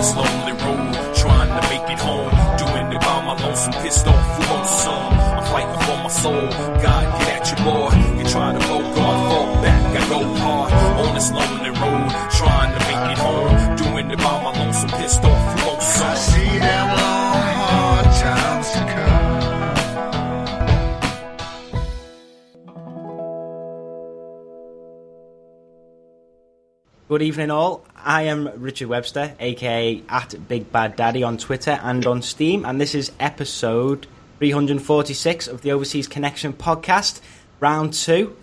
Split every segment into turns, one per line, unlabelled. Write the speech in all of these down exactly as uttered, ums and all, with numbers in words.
this lonely road, trying to make it home, doing it by my lonesome, pissed off who wants some. I'm fighting for my soul, God get at you boy, you try to go God, fall back, I go hard, on this lonely road, trying to make it home, doing it by my lonesome, pissed off who wants some.
I see them long hard times to come.
Good evening all, I am Richard Webster, aka at Big Bad Daddy on Twitter and on Steam, and this is episode three hundred forty-six of the Overseas Connection podcast, round two.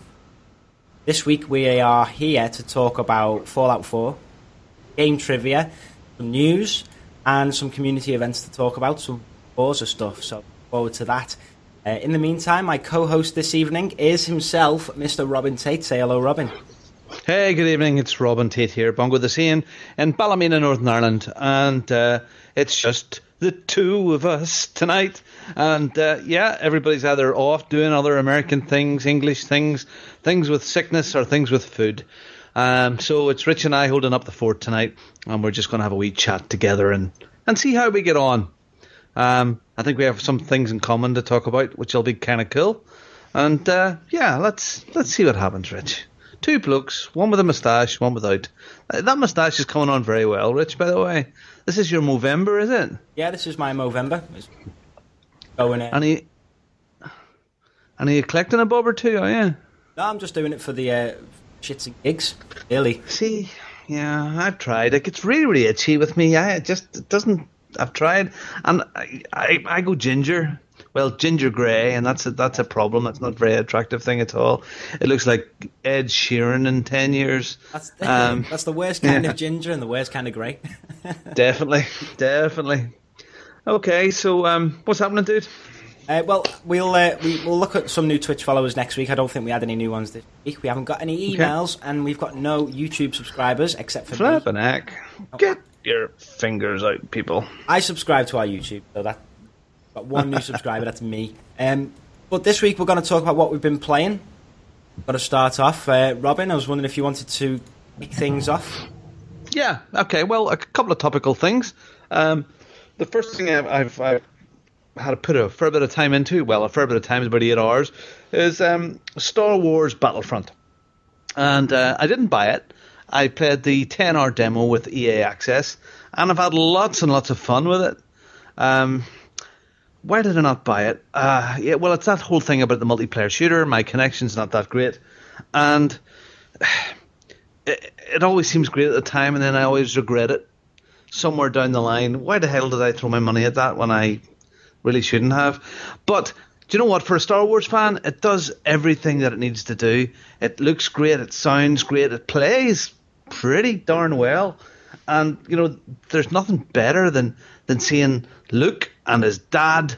This week we are here to talk about Fallout four, game trivia, some news, and some community events to talk about, some Forza stuff, so look forward to that. Uh, in the meantime, my co-host this evening is himself, Mister Robin Tate. Say hello, Robin.
Hey, good evening. It's Robin Tate here, Bongo the Seine in Ballymena, Northern Ireland, and uh, it's just the two of us tonight. And uh, yeah, everybody's either off doing other American things, English things, things with sickness, or things with food. Um, so it's Rich and I holding up the fort tonight, and we're just going to have a wee chat together and, and see how we get on. Um, I think we have some things in common to talk about, which will be kind of cool. And uh, yeah, let's let's see what happens, Rich. Two blokes, one with a moustache, one without. That moustache is coming on very well, Rich, by the way. This is your Movember, is it?
Yeah, this is my Movember. It's going in.
And, he, and are you collecting a bob or two, are you?
No, I'm just doing it for the uh, shits and gigs, really.
See, yeah, I've tried. Like, it's really, really itchy with me. I it just it doesn't... I've tried. And I, I, I go ginger. Well, ginger grey, and that's a, that's a problem. That's not a very attractive thing at all. It looks like Ed Sheeran in ten years.
That's the, um, that's the worst kind yeah. of ginger and the worst kind of grey.
Definitely, definitely. Okay, so um, what's happening, dude?
Uh, well, we'll uh, we, we'll look at some new Twitch followers next week. I don't think we had any new ones this week. We haven't got any emails, okay. And we've got no YouTube subscribers except for
Flip
me.
an heck. Get your fingers out, people.
I subscribe to our YouTube, so that. Got one new subscriber, that's me. Um, but this week we're going to talk about what we've been playing. Got to start off. Uh, Robin, I was wondering if you wanted to kick things off.
Yeah, okay. Well, a couple of topical things. Um, the first thing I've, I've, I've had to put a fair bit of time into, well, a fair bit of time is about eight hours, is um, Star Wars Battlefront. And uh, I didn't buy it. I played the ten-hour demo with E A Access, and I've had lots and lots of fun with it. Um... Why did I not buy it? Uh, yeah, well, it's that whole thing about the multiplayer shooter. My connection's not that great. And it, it always seems great at the time, and then I always regret it somewhere down the line. Why the hell did I throw my money at that when I really shouldn't have? But do you know what? For a Star Wars fan, it does everything that it needs to do. It looks great. It sounds great. It plays pretty darn well. And, you know, there's nothing better than, than seeing Luke and his dad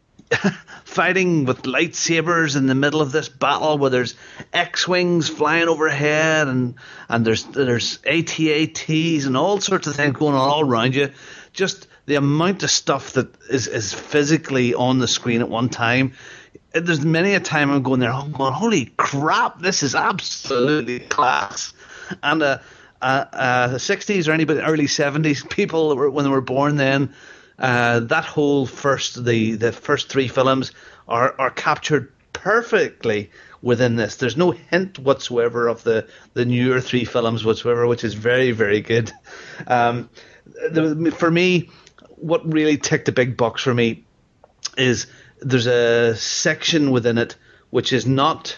fighting with lightsabers in the middle of this battle where there's X-Wings flying overhead and, and there's there's A T A Ts and all sorts of things going on all around you. Just the amount of stuff that is, is physically on the screen at one time. There's many a time I'm going there, I'm going, holy crap, this is absolutely class. And uh, uh, uh, the sixties or anybody, early seventies people when they were born then, Uh, that whole first, the, the first three films are, are captured perfectly within this. There's no hint whatsoever of the, the newer three films whatsoever, which is very, very good. Um, the, for me, what really ticked a big box for me is there's a section within it which is not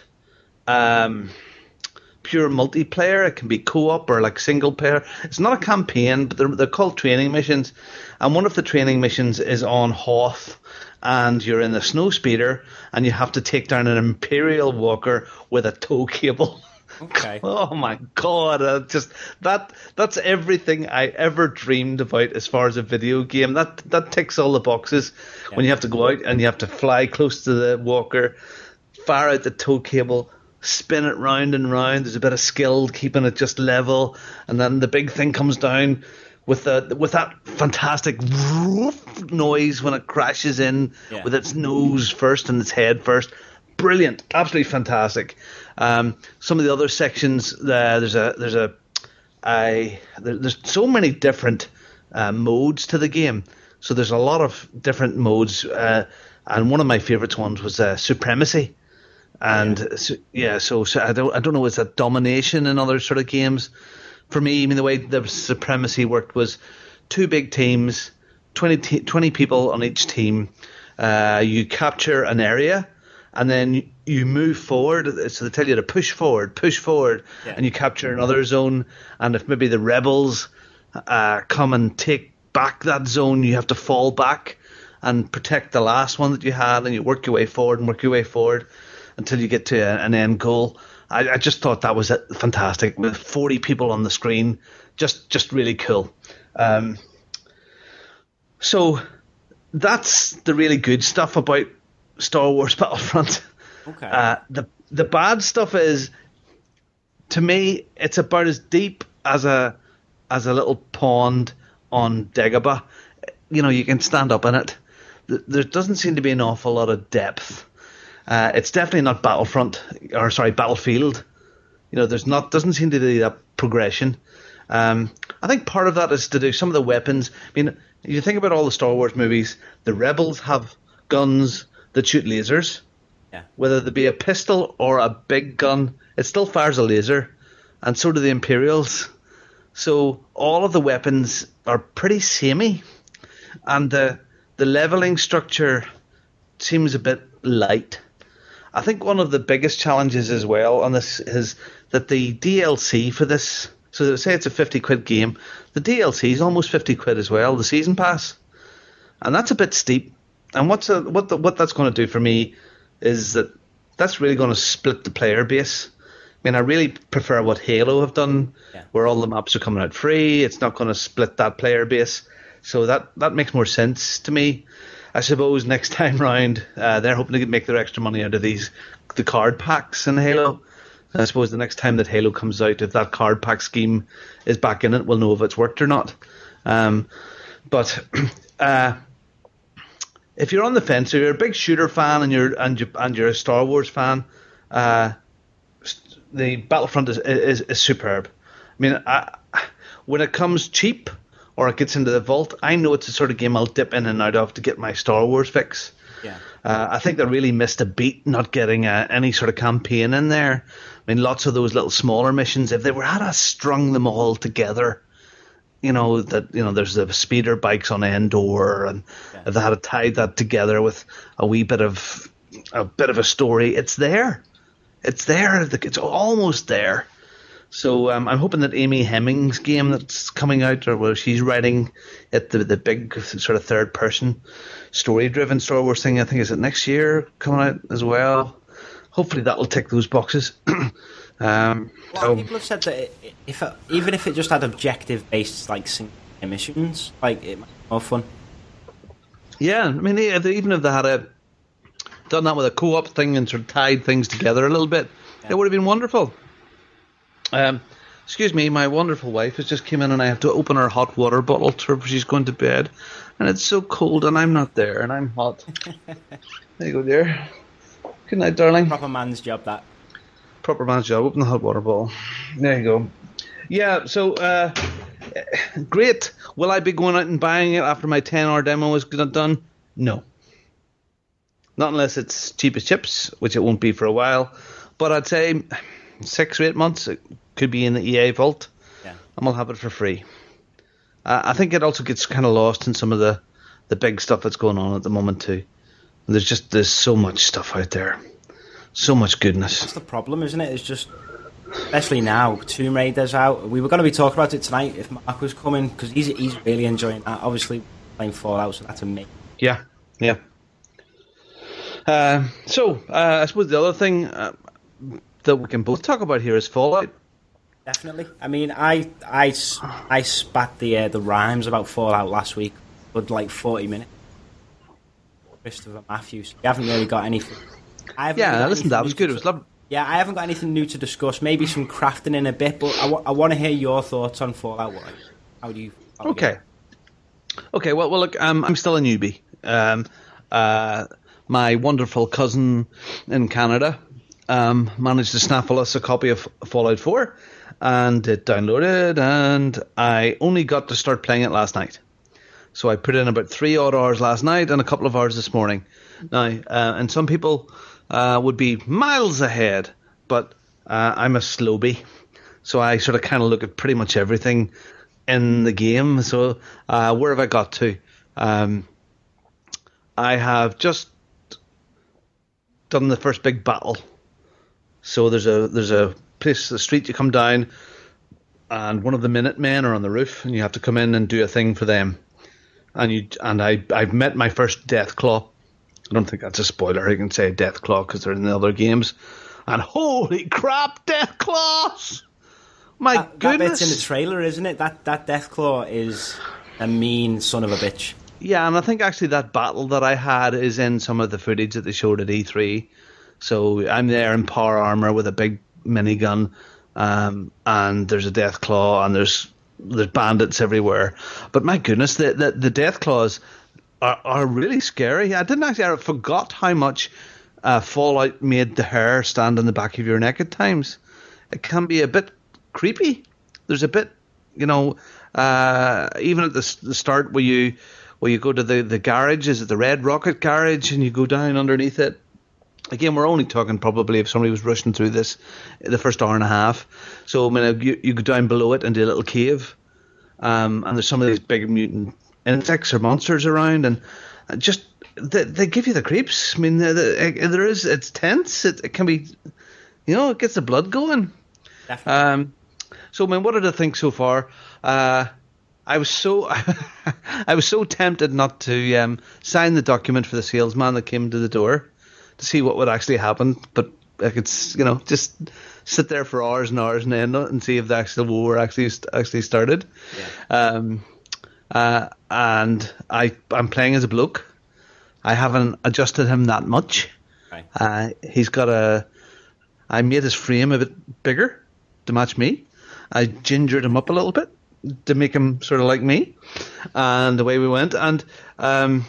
um, pure multiplayer. It can be co-op or like single player. It's not a campaign, but they're, they're called training missions. And one of the training missions is on Hoth, and you're in the snowspeeder, and you have to take down an Imperial walker with a tow cable.
Okay.
Oh my God! Uh, just that. That's everything I ever dreamed about as far as a video game. That that ticks all the boxes. Yeah. When you have to go out and you have to fly close to the walker, fire out the tow cable, spin it round and round. There's a bit of skill keeping it just level, and then the big thing comes down with the with that fantastic noise when it crashes in, yeah, with its nose first and its head first. Brilliant, absolutely fantastic. Um, some of the other sections, uh, there's a there's a I there, there's so many different uh, modes to the game. So there's a lot of different modes, uh, and one of my favourite ones was uh, Supremacy. And yeah, so, yeah, so, so I don't I don't know, is that domination in other sort of games? For me, I mean, the way the Supremacy worked was two big teams, twenty, t- twenty people on each team. Uh, you capture an area, and then you move forward. So they tell you to push forward, push forward, yeah. and you capture another zone. And if maybe the rebels uh, come and take back that zone, you have to fall back and protect the last one that you had, and you work your way forward and work your way forward until you get to a, an end goal. I, I just thought that was fantastic, with forty people on the screen. Just just really cool. Um, so that's the really good stuff about Star Wars Battlefront.
Okay.
Uh, the the bad stuff is, to me, it's about as deep as a as a little pond on Dagobah. You know, you can stand up in it. There doesn't seem to be an awful lot of depth. Uh, it's definitely not Battlefront, or sorry, Battlefield. You know, there's not doesn't seem to be that progression. Um, I think part of that is to do some of the weapons. I mean, you think about all the Star Wars movies, the Rebels have guns that shoot lasers.
Yeah. Whether
they be a pistol or a big gun, it still fires a laser, and so do the Imperials. So all of the weapons are pretty samey, and the the leveling structure seems a bit light. I think one of the biggest challenges as well on this is that the D L C for this, so say it's a fifty quid game, the D L C is almost fifty quid as well, the season pass, and that's a bit steep. And what's a, what the, what that's going to do for me is that that's really going to split the player base. I mean, I really prefer what Halo have done, yeah. where all the maps are coming out free. It's not going to split that player base, so that that makes more sense to me. I suppose next time round, uh, they're hoping to make their extra money out of these the card packs in Halo. I suppose the next time that Halo comes out, if that card pack scheme is back in it, we'll know if it's worked or not. Um, but uh, if you're on the fence, or you're a big shooter fan and you're and you and you're a Star Wars fan, uh, the Battlefront is, is is superb. I mean, I, when it comes cheap, or it gets into the vault, I know it's the sort of game I'll dip in and out of to get my Star Wars fix.
Yeah.
Uh, I think they really missed a beat not getting uh, any sort of campaign in there. I mean, lots of those little smaller missions, if they were had us strung them all together, you know, that you know, there's the speeder bikes on Endor, and yeah. if they had tied that together with a wee bit of a bit of a story, it's there. It's there. It's almost there. So um, I'm hoping that Amy Hemming's game that's coming out, or where she's writing it, the the big sort of third person story driven Star Wars thing, I think is it next year coming out as well. Hopefully that will tick those boxes. um,
a lot of people have said that if it, even if it just had objective based like single missions, like it might be more fun.
Yeah, I mean, even if they had a done that with a co-op thing and sort of tied things together a little bit, yeah. it would have been wonderful. Um, excuse me, my wonderful wife has just come in and I have to open her hot water bottle to she's going to bed, and it's so cold and I'm not there and I'm hot. There you go, dear. Good night, darling.
Proper man's job, that.
Proper man's job. Open the hot water bottle. There you go. Yeah, so uh, great. Will I be going out and buying it after my ten hour demo is done? No. Not unless it's cheap as chips, which it won't be for a while. But I'd say six or eight months, it could be in the E A vault,
yeah.
and we'll have it for free. Uh, I think it also gets kind of lost in some of the, the big stuff that's going on at the moment too. There's just there's so much stuff out there, so much goodness.
That's the problem, isn't it? It's just, especially now, Tomb Raider's out. We were going to be talking about it tonight if Mark was coming, because he's he's really enjoying that. Obviously, playing Fallout, so that's amazing.
Yeah, yeah. Uh, so uh, I suppose the other thing uh, that we can both talk about here is Fallout.
Definitely. I mean, I I, I spat the uh, the rhymes about Fallout last week for like forty minutes. Christopher Matthews. We haven't really got anything. I haven't
yeah,
really
listen, that was good. It was lovely.
Yeah, I haven't got anything new to discuss. Maybe some crafting in a bit, but I, w- I want to hear your thoughts on Fallout. How do you? How
okay. Do you... Okay. Well, well, look, um, I'm still a newbie. Um, uh, my wonderful cousin in Canada um, managed to snaffle us a copy of Fallout four, and it downloaded, and I only got to start playing it last night. So I put in about three odd hours last night and a couple of hours this morning. Now, uh, and some people uh, would be miles ahead, but uh, I'm a slowbie. So I sort of kind of look at pretty much everything in the game. So uh, where have I got to? Um, I have just done the first big battle. So there's a there's a place, the street you come down, and one of the Minutemen are on the roof, and you have to come in and do a thing for them. And you and I I've met my first Deathclaw. I don't think that's a spoiler. I can say Deathclaw because they're in the other games. And holy crap, Deathclaws! My
that,
goodness!
That bit's in the trailer, isn't it? That that Deathclaw is a mean son of a bitch.
Yeah, and I think actually that battle that I had is in some of the footage that they showed at E three. So I'm there in power armor with a big minigun, um, and there's a Deathclaw, and there's there's bandits everywhere. But my goodness, the the, the Deathclaws are, are really scary. I didn't actually, I forgot how much uh, Fallout made the hair stand on the back of your neck at times. It can be a bit creepy. There's a bit, you know, uh, even at the, the start where you where you go to the, the garage, is it the Red Rocket garage, and you go down underneath it. Again, we're only talking probably if somebody was rushing through this the first hour and a half. So I mean, you, you go down below it into a little cave, um, and there's some of these big mutant insects or monsters around, and just they, they give you the creeps. I mean, the, the, there is it's tense. It, it can be, you know, it gets the blood going.
Definitely.
Um, so I mean, what did I think so far? Uh, I was so I was so tempted not to um, sign the document for the salesman that came to the door to see what would actually happen, but I could, you know, just sit there for hours and hours and end it and see if the actual war actually actually started.
Yeah.
Um, uh, and I I'm playing as a bloke. I haven't adjusted him that much.
Right.
Uh, he's got a. I made his frame a bit bigger to match me. I gingered him up a little bit to make him sort of like me, and away we went. And um,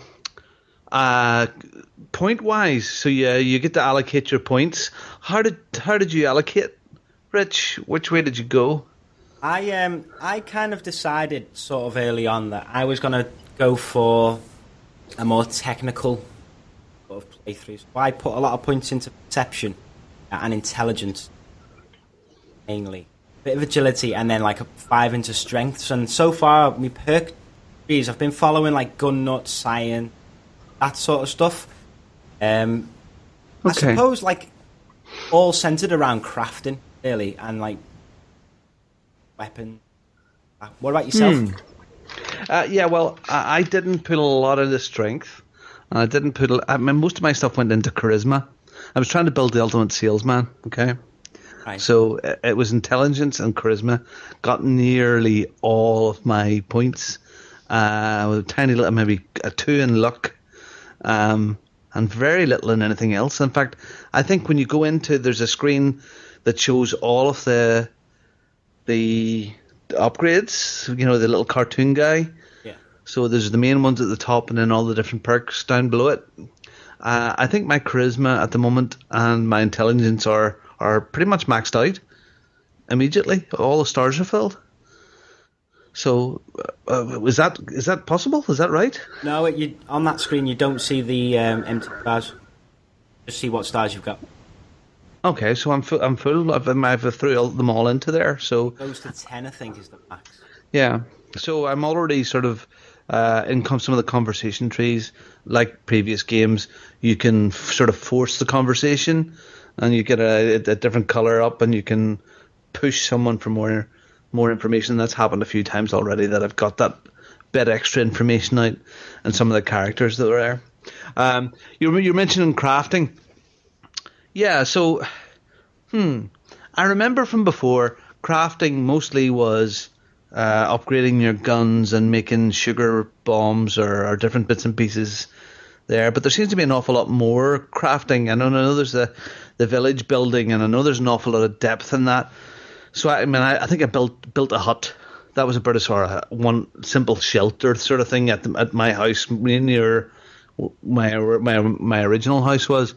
uh, point wise, so yeah, you get to allocate your points. How did how did you allocate, Rich? Which way did you go?
I um I kind of decided sort of early on that I was going to go for a more technical sort of playthrough. So I put a lot of points into perception and intelligence, mainly. Bit of agility, and then like a five into strengths. And so far, my perk trees, I've been following like gun nut, cyan, that sort of stuff. Um,
Okay.
I suppose like all centered around crafting, really, and like weapon. What about yourself?
Hmm. Uh, yeah, well, I, I didn't put a lot into strength. And I didn't put. A, I mean, most of my stuff went into charisma. I was trying to build the ultimate salesman. Okay.
Right.
So it, it was intelligence and charisma. Got nearly all of my points. Uh, with a tiny little, maybe a two in luck. Um, and very little in anything else. In fact, I think when you go into, there's a screen that shows all of the the upgrades. You know, the little cartoon guy.
Yeah.
So there's the main ones at the top, and then all the different perks down below it. Uh, I think my charisma at the moment and my intelligence are are pretty much maxed out immediately. All the stars are filled. So, uh, is that is that possible? Is that right?
No, it, you, on that screen you don't see the um, empty stars. Just see what stars you've got.
Okay, so I'm fu- I'm full. I've, I've threw all, them all into there. So
It goes to ten, I think, is the max.
yeah, so I'm already sort of uh, in com- some of the conversation trees, like previous games. You can f- sort of force the conversation, and you get a, a different color up, and you can push someone for more more information. That's happened a few times already. That I've got that bit extra information out, and some of the characters that are there. Um, you're you're mentioning crafting. Yeah, so hmm, I remember from before, crafting mostly was uh, upgrading your guns and making sugar bombs or, or different bits and pieces there. But there seems to be an awful lot more crafting. I know, I know there's the, the village building, and I know there's an awful lot of depth in that. So I, I mean, I, I think I built built a hut. That was about a sort of one simple shelter sort of thing at the, at my house near my my my original house was.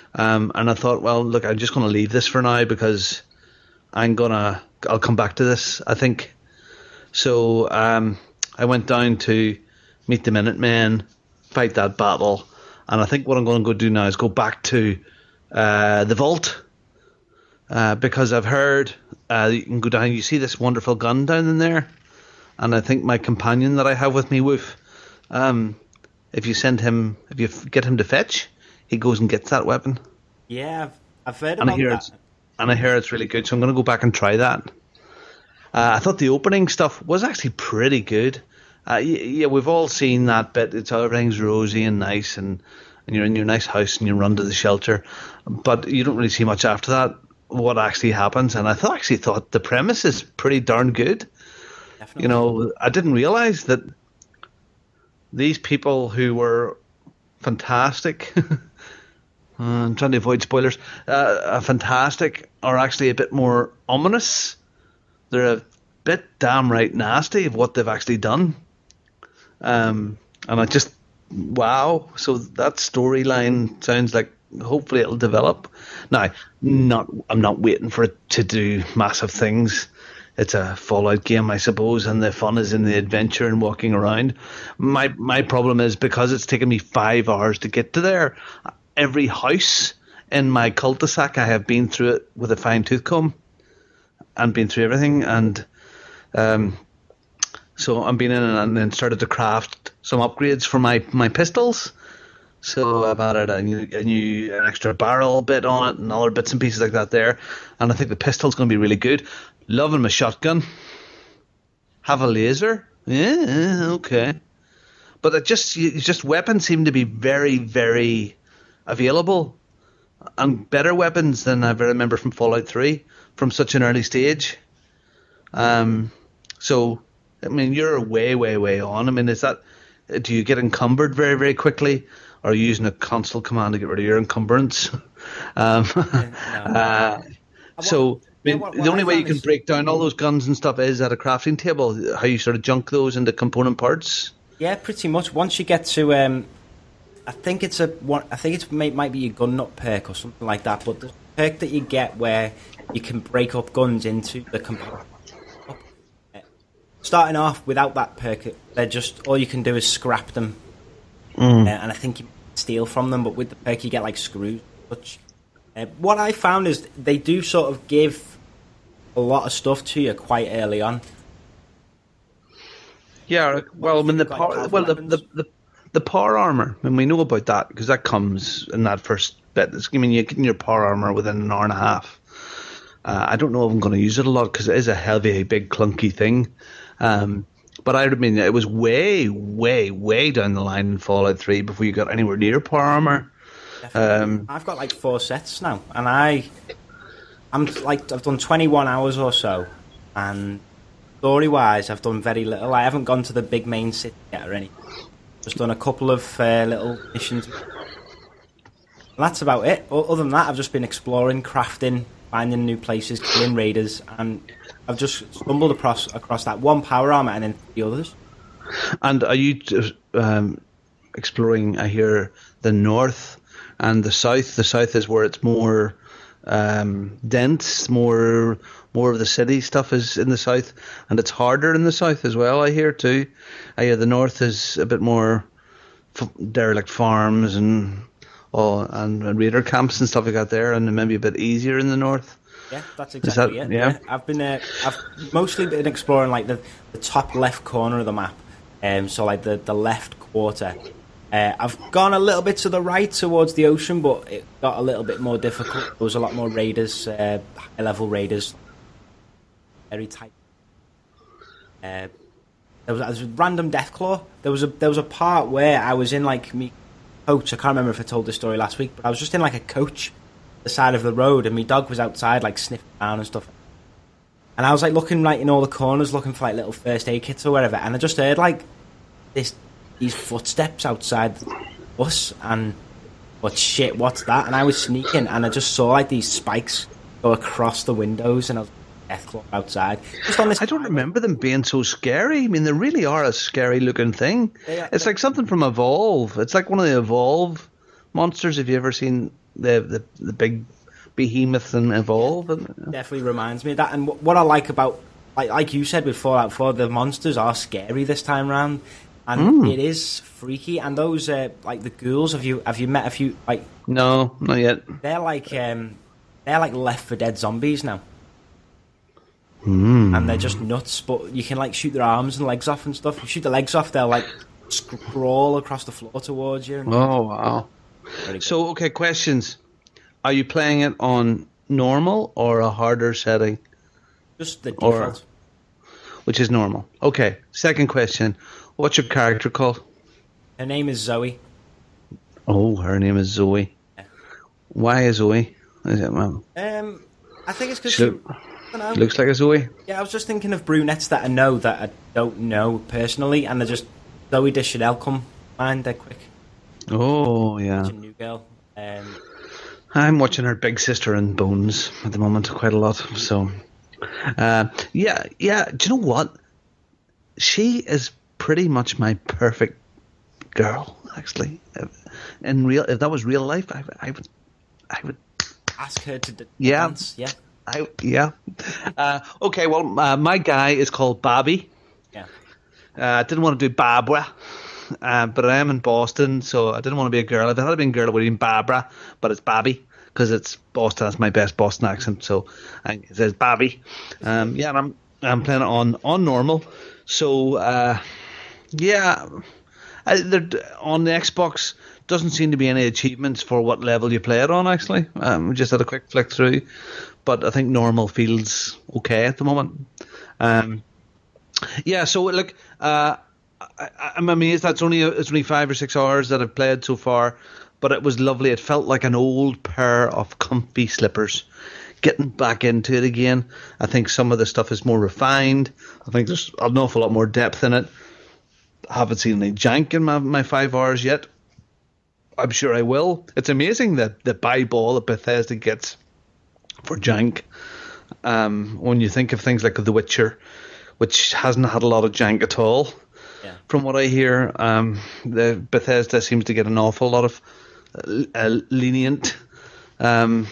Um, and I thought, well, look, I'm just going to leave this for now because I'm gonna I'll come back to this, I think. So um, I went down to meet the Minutemen, fight that battle, and I think what I'm going to go do now is go back to uh, the vault uh, because I've heard uh, you can go down. You see this wonderful gun down in there, and I think my companion that I have with me, Wolf, um, if you send him, if you get him to fetch, he goes and gets that weapon.
Yeah, I've, I've heard
and
about
I hear
that.
It's, and I hear it's really good, so I'm going to go back and try that. Uh, I thought the opening stuff was actually pretty good. Uh, yeah, we've all seen that bit. It's everything's rosy and nice, and, and you're in your nice house and you run to the shelter, but you don't really see much after that. What actually happens? And I thought, actually thought the premise is pretty darn good. Definitely. You know, I didn't realize that these people who were fantastic. I'm trying to avoid spoilers. Uh, fantastic are actually a bit more ominous. They're a bit damn right nasty of what they've actually done. Um, and I just, wow. So that storyline sounds like hopefully it'll develop. Now, not I'm not waiting for it to do massive things. It's a Fallout game, I suppose, and the fun is in the adventure and walking around. My my problem is because it's taken me five hours to get to there. Every house in my cul-de-sac, I have been through it with a fine tooth comb and been through everything. And um, so I'm been in and then started to craft some upgrades for my, my pistols. So I've added a new, a new an extra barrel bit on it and other bits and pieces like that there. And I think the pistol's going to be really good. Loving my shotgun. Have a laser. Yeah, okay. But it just, it's just weapons seem to be very, very available, and better weapons than I remember from Fallout three from such an early stage. Um, so, I mean, you're way, way, way on. I mean, is that, do you get encumbered very, very quickly? Or are you using a console command to get rid of your encumbrance? um,
Yeah, no.
uh, so, I mean,
what- what
the only
I
way you
found
can
is-
break down all those guns and stuff is at a crafting table. How you sort of junk those into component parts.
Yeah, pretty much. Once you get to, um, I think it's a one. I think it might, might be a gun nut perk or something like that. But the perk that you get where you can break up guns into the component. Starting off without that perk, they're just all you can do is scrap them,
Mm.
uh, and I think you steal from them. But with the perk, you get like screws. Such. Uh, what I found is they do sort of give a lot of stuff to you quite early on.
Yeah, well, I mean the
Like
power,
powerful
well the,
weapons?
the the the power armor, and we know about that because that comes in that first bit. It's, I mean, you're getting your power armor within an hour and a half. Uh, I don't know if I'm going to use it a lot because it is a heavy, big, clunky thing. Um, but I mean, it was way, way, way down the line in Fallout three before you got anywhere near power armor. Um,
I've got like four sets now, and I, I'm like I've done twenty-one hours or so, and story-wise, I've done very little. I haven't gone to the big main city yet or anything. Just done a couple of uh, little missions. And that's about it. O- Other than that, I've just been exploring, crafting, finding new places, killing raiders, and I've just stumbled across across that one power armor and then the others.
and are you um, exploring? I hear the north and the south. The south is where it's more um, dense, more more of the city stuff is in the south, and it's harder in the south as well. I hear too. I hear the north is a bit more f- derelict farms and oh, and, and raider camps and stuff like that there, and maybe a bit easier in the north.
Yeah, that's
that-
exactly it.
yeah?
I've been uh, I've mostly been exploring like the, the top left corner of the map, um, so like the, the left quarter. Uh, I've gone a little bit to the right towards the ocean, but it got a little bit more difficult. There was a lot more raiders, uh, high level raiders, very tight. Uh, there was, there was a random Deathclaw. There was a there was a part where I was in like me coach. I can't remember if I told this story last week, but I was just in like a coach the side of the road, and my dog was outside like sniffing around and stuff, and I was like looking right in all the corners looking for like little first aid kits or whatever, and I just heard like this these footsteps outside the bus, and what shit what's that? And I was sneaking and I just saw like these spikes go across the windows, and I was Deathclaw outside just on this
I don't remember them being so scary. I mean, they really are a scary looking thing.
They are-
It's like something from Evolve. It's like one of the Evolve monsters. Have you ever seen the the, the big behemoths in Evolve.
Definitely reminds me of that. And w- what I like about, like like you said with Fallout four, the monsters are scary this time round, and mm. it is freaky. And those uh, like the ghouls. Have you have you met a few? Like
no, not yet.
They're like um, they're like Left four Dead zombies now.
Mm.
And they're just nuts, but you can like shoot their arms and legs off and stuff. You shoot the legs off, they'll like scroll across the floor towards you.
Oh wow! So okay, questions: are you playing it on normal or a harder setting?
Just the default,
or, which is normal. Okay. Second question: what's your character called?
Her name is Zoe.
Oh, her name is Zoe.
Yeah.
Why is Zoe? Is it, ma'am?
Um, I think it's because she.
Know. Looks like a Zoe.
Yeah, I was just thinking of brunettes that I know that I don't know personally, and they're just Zoe Deschanel come mind. They're quick.
Oh yeah.
Such a new girl. Um,
I'm watching her big sister in Bones at the moment quite a lot. So, uh, yeah, yeah. Do you know what? She is pretty much my perfect girl. Actually, in real, if that was real life, I, I would, I would
ask her to d-
yeah.
dance. Yeah.
I, yeah. Uh, okay, well, uh, my guy is called Bobby.
Yeah.
Uh, I didn't want to do Barbara, uh, but I am in Boston, so I didn't want to be a girl. If it had been a girl, it would have been Barbara, but it's Bobby, because it's Boston. That's my best Boston accent, so I, it says Bobby. Um, yeah, and I'm I'm playing it on, on normal. So, uh, yeah, I, on the Xbox, doesn't seem to be any achievements for what level you play it on, actually. Um, we just had a quick flick through. But I think normal feels okay at the moment. Um, yeah, so look, uh, I, I'm amazed that's only it's only five or six hours that I've played so far, but it was lovely. It felt like an old pair of comfy slippers. Getting back into it again, I think some of the stuff is more refined. I think there's an awful lot more depth in it. I haven't seen any jank in my, my five hours yet. I'm sure I will. It's amazing that the buy ball that Bethesda gets for jank. Um, when you think of things like The Witcher, which hasn't had a lot of jank at all,
yeah.
From what I hear, um, the Bethesda seems to get an awful lot of uh, lenient um,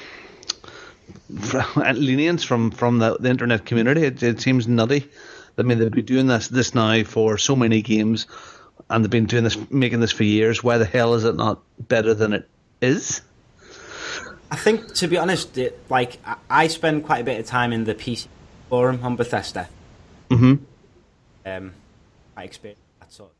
lenience from from the, the internet community. It, it seems nutty. I mean, they've been doing this this now for so many games, and they've been doing this, making this for years. Why the hell is it not better than it is?
I think, to be honest, it, like I spend quite a bit of time in the P C forum on Bethesda.
Mm-hmm.
Um, I experience that sort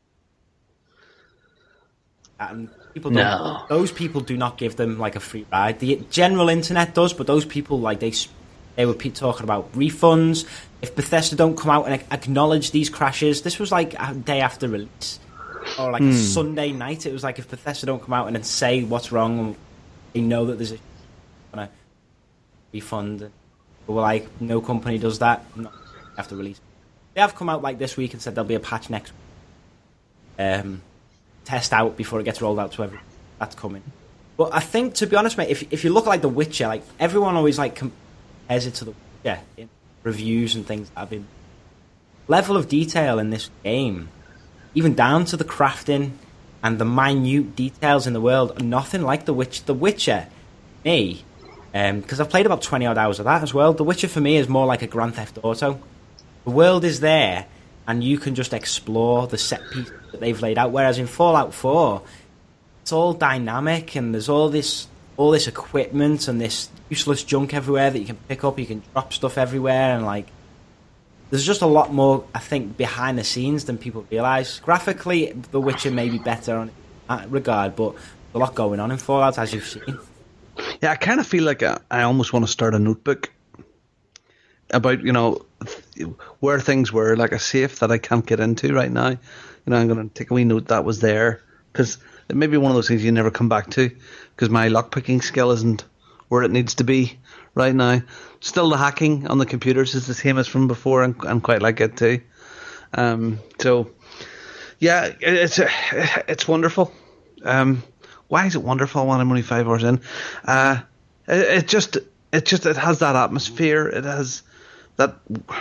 of, and people don't.
No.
Those people do not give them like a free ride. The general internet does, but those people like they they were talking about refunds. If Bethesda don't come out and acknowledge these crashes, this was like a day after release, or like mm. a Sunday night. It was like if Bethesda don't come out and then say what's wrong, and they know that there's a on a refund. But we're like, no company does that. Not after release. They have come out like this week and said there'll be a patch next week. Um, test out before it gets rolled out to everyone. That's coming. But I think, to be honest, mate, if if you look at like The Witcher, like everyone always like compares it to The Witcher in reviews and things that have been. Level of detail in this game, even down to the crafting and the minute details in the world, are nothing like The Witcher. The Witcher, me. Because um, I've played about twenty odd hours of that as well. The Witcher for me is more like a Grand Theft Auto. The world is there, and you can just explore the set piece that they've laid out. Whereas in Fallout four, it's all dynamic, and there's all this all this equipment and this useless junk everywhere that you can pick up. You can drop stuff everywhere, and like there's just a lot more, I think, behind the scenes than people realise. Graphically, The Witcher may be better on that regard, but there's a lot going on in Fallout, as you've seen.
Yeah, I kind of feel like I, I almost want to start a notebook about, you know, th- where things were, like a safe that I can't get into right now. You know, I'm going to take a wee note that was there, because it may be one of those things you never come back to, because my lockpicking skill isn't where it needs to be right now. Still, the hacking on the computers is the same as from before, and I'm quite like it too. Um, so, yeah, it, it's it's wonderful. Um, why is it wonderful when I'm only five hours in? Uh, it, it just it just it has that atmosphere. It has that.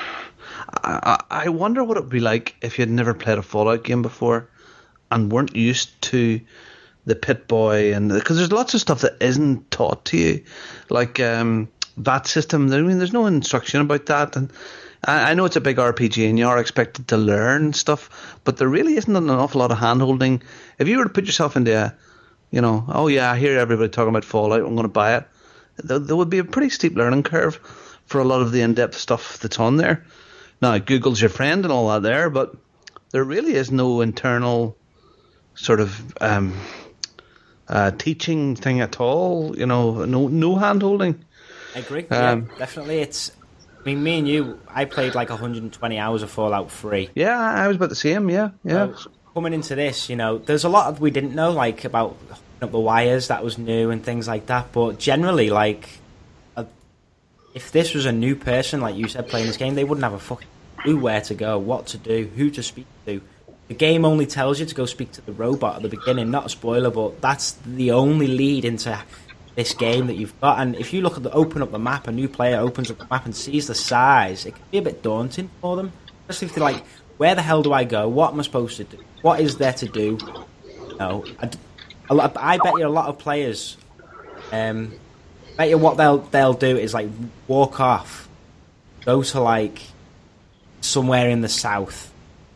I, I wonder what it would be like if you'd never played a Fallout game before and weren't used to the Pit Boy, and because there's lots of stuff that isn't taught to you, like um, V A T system. I mean, there's no instruction about that, and I, I know it's a big R P G, and you are expected to learn stuff, but there really isn't an awful lot of hand holding. If you were to put yourself into a, you know, oh yeah, I hear everybody talking about Fallout, I'm going to buy it. There, there would be a pretty steep learning curve for a lot of the in-depth stuff that's on there. Now, Google's your friend and all that there, but there really is no internal sort of um, uh, teaching thing at all. You know, no no hand holding.
I agree.
Um,
yeah, definitely. It's. I mean, me and you. I played like one hundred twenty hours of Fallout three.
Yeah, I was about the same. Yeah, yeah.
So, coming into this, you know, there's a lot of we didn't know, like about hooking up the wires. That was new and things like that. But generally, like, a, if this was a new person, like you said, playing this game, they wouldn't have a fucking clue where to go, what to do, who to speak to. The game only tells you to go speak to the robot at the beginning. Not a spoiler, but that's the only lead into this game that you've got. And if you look at the open up the map, a new player opens up the map and sees the size, it can be a bit daunting for them. Especially if they're like, where the hell do I go? What am I supposed to do? What is there to do? You know, I, a lot, I bet you a lot of players, um, bet you what they'll they'll do is like walk off, go to like somewhere in the south,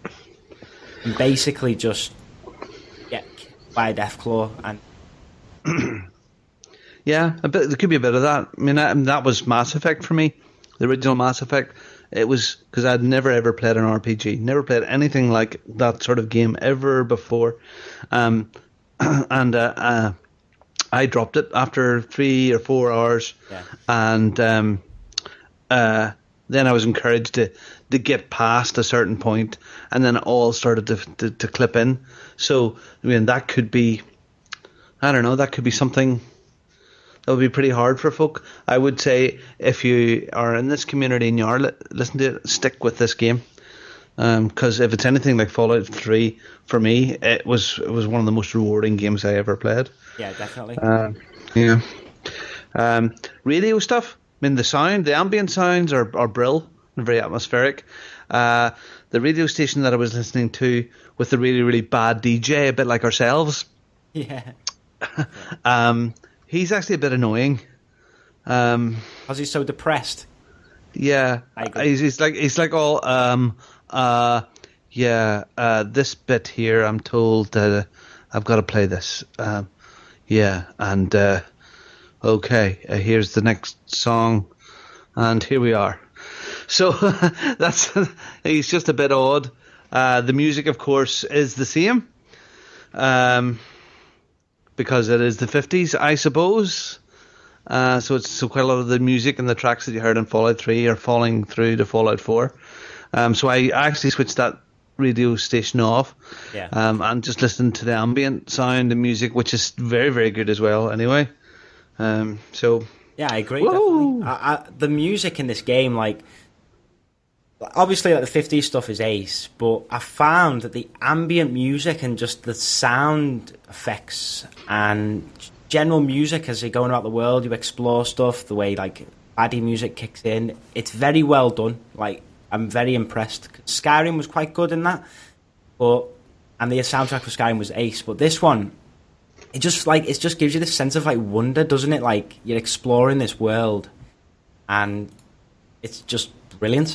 and basically just get kicked by a Deathclaw. And
yeah, a bit, there could be a bit of that. I mean, that, that was Mass Effect for me, the original Mass Effect. It was because I'd never ever played an R P G, never played anything like that sort of game ever before, um, and uh, uh, I dropped it after three or four hours,
yeah.
and um, uh, then I was encouraged to, to get past a certain point, and then it all started to, to to clip in. So I mean, that could be, I don't know, that could be something. That would be pretty hard for folk. I would say if you are in this community and you are li- listening to it, stick with this game. Because um, if it's anything like Fallout three, for me, it was it was one of the most rewarding games I ever played.
Yeah, definitely.
Uh, yeah. Um, radio stuff. I mean, the sound, the ambient sounds are, are brill and very atmospheric. Uh, the radio station that I was listening to with the really, really bad D J, a bit like ourselves.
Yeah.
um... He's actually a bit annoying. Um,
Because he's so depressed.
Yeah, he's, he's like he's like all um uh yeah uh this bit here. I'm told that I've got to play this. Um, yeah, and uh, okay, uh, here's the next song, and here we are. So that's he's just a bit odd. Uh, the music, of course, is the same. Um. Because it is the fifties, I suppose. Uh, so it's so quite a lot of the music and the tracks that you heard in Fallout three are falling through to Fallout four. Um, so I actually switched that radio station off,
yeah.
um, and just listened to the ambient sound and music, which is very, very good as well. Anyway, um, so
yeah, I agree. Definitely. I, I, the music in this game, like. Obviously, like the fifties stuff is ace, but I found that the ambient music and just the sound effects and general music as you're going about the world, you explore stuff, the way like baddie music kicks in, it's very well done. Like, I'm very impressed. Skyrim was quite good in that, but and the soundtrack for Skyrim was ace, but this one, it just like it just gives you this sense of like wonder, doesn't it? Like you're exploring this world, and it's just brilliant.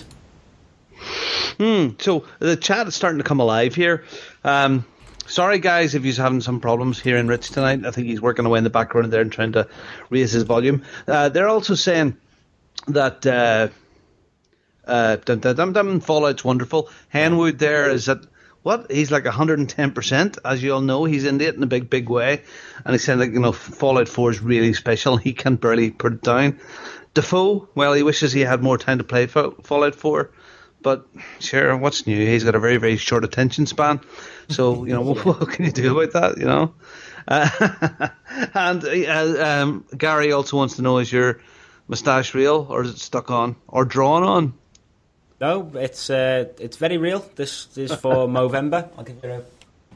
Hmm. So the chat is starting to come alive here. Um, sorry, guys, if you're having some problems hearing Rich tonight. I think he's working away in the background there and trying to raise his volume. Uh, they're also saying that uh, uh, dum, dum, dum, dum, Fallout's wonderful. Henwood there is at what? He's like one hundred ten percent, as you all know. He's into it in a big, big way. And he's saying, like, you know, Fallout four is really special. He can barely put it down. Defoe, well, he wishes he had more time to play Fallout four. But sure, what's new? He's got a very, very short attention span. So, you know, what, what can you do about that, you know? Uh, and uh, um, Gary also wants to know, is your moustache real or is it stuck on or drawn on?
No, it's uh, it's very real. This is for Movember. I'll give you a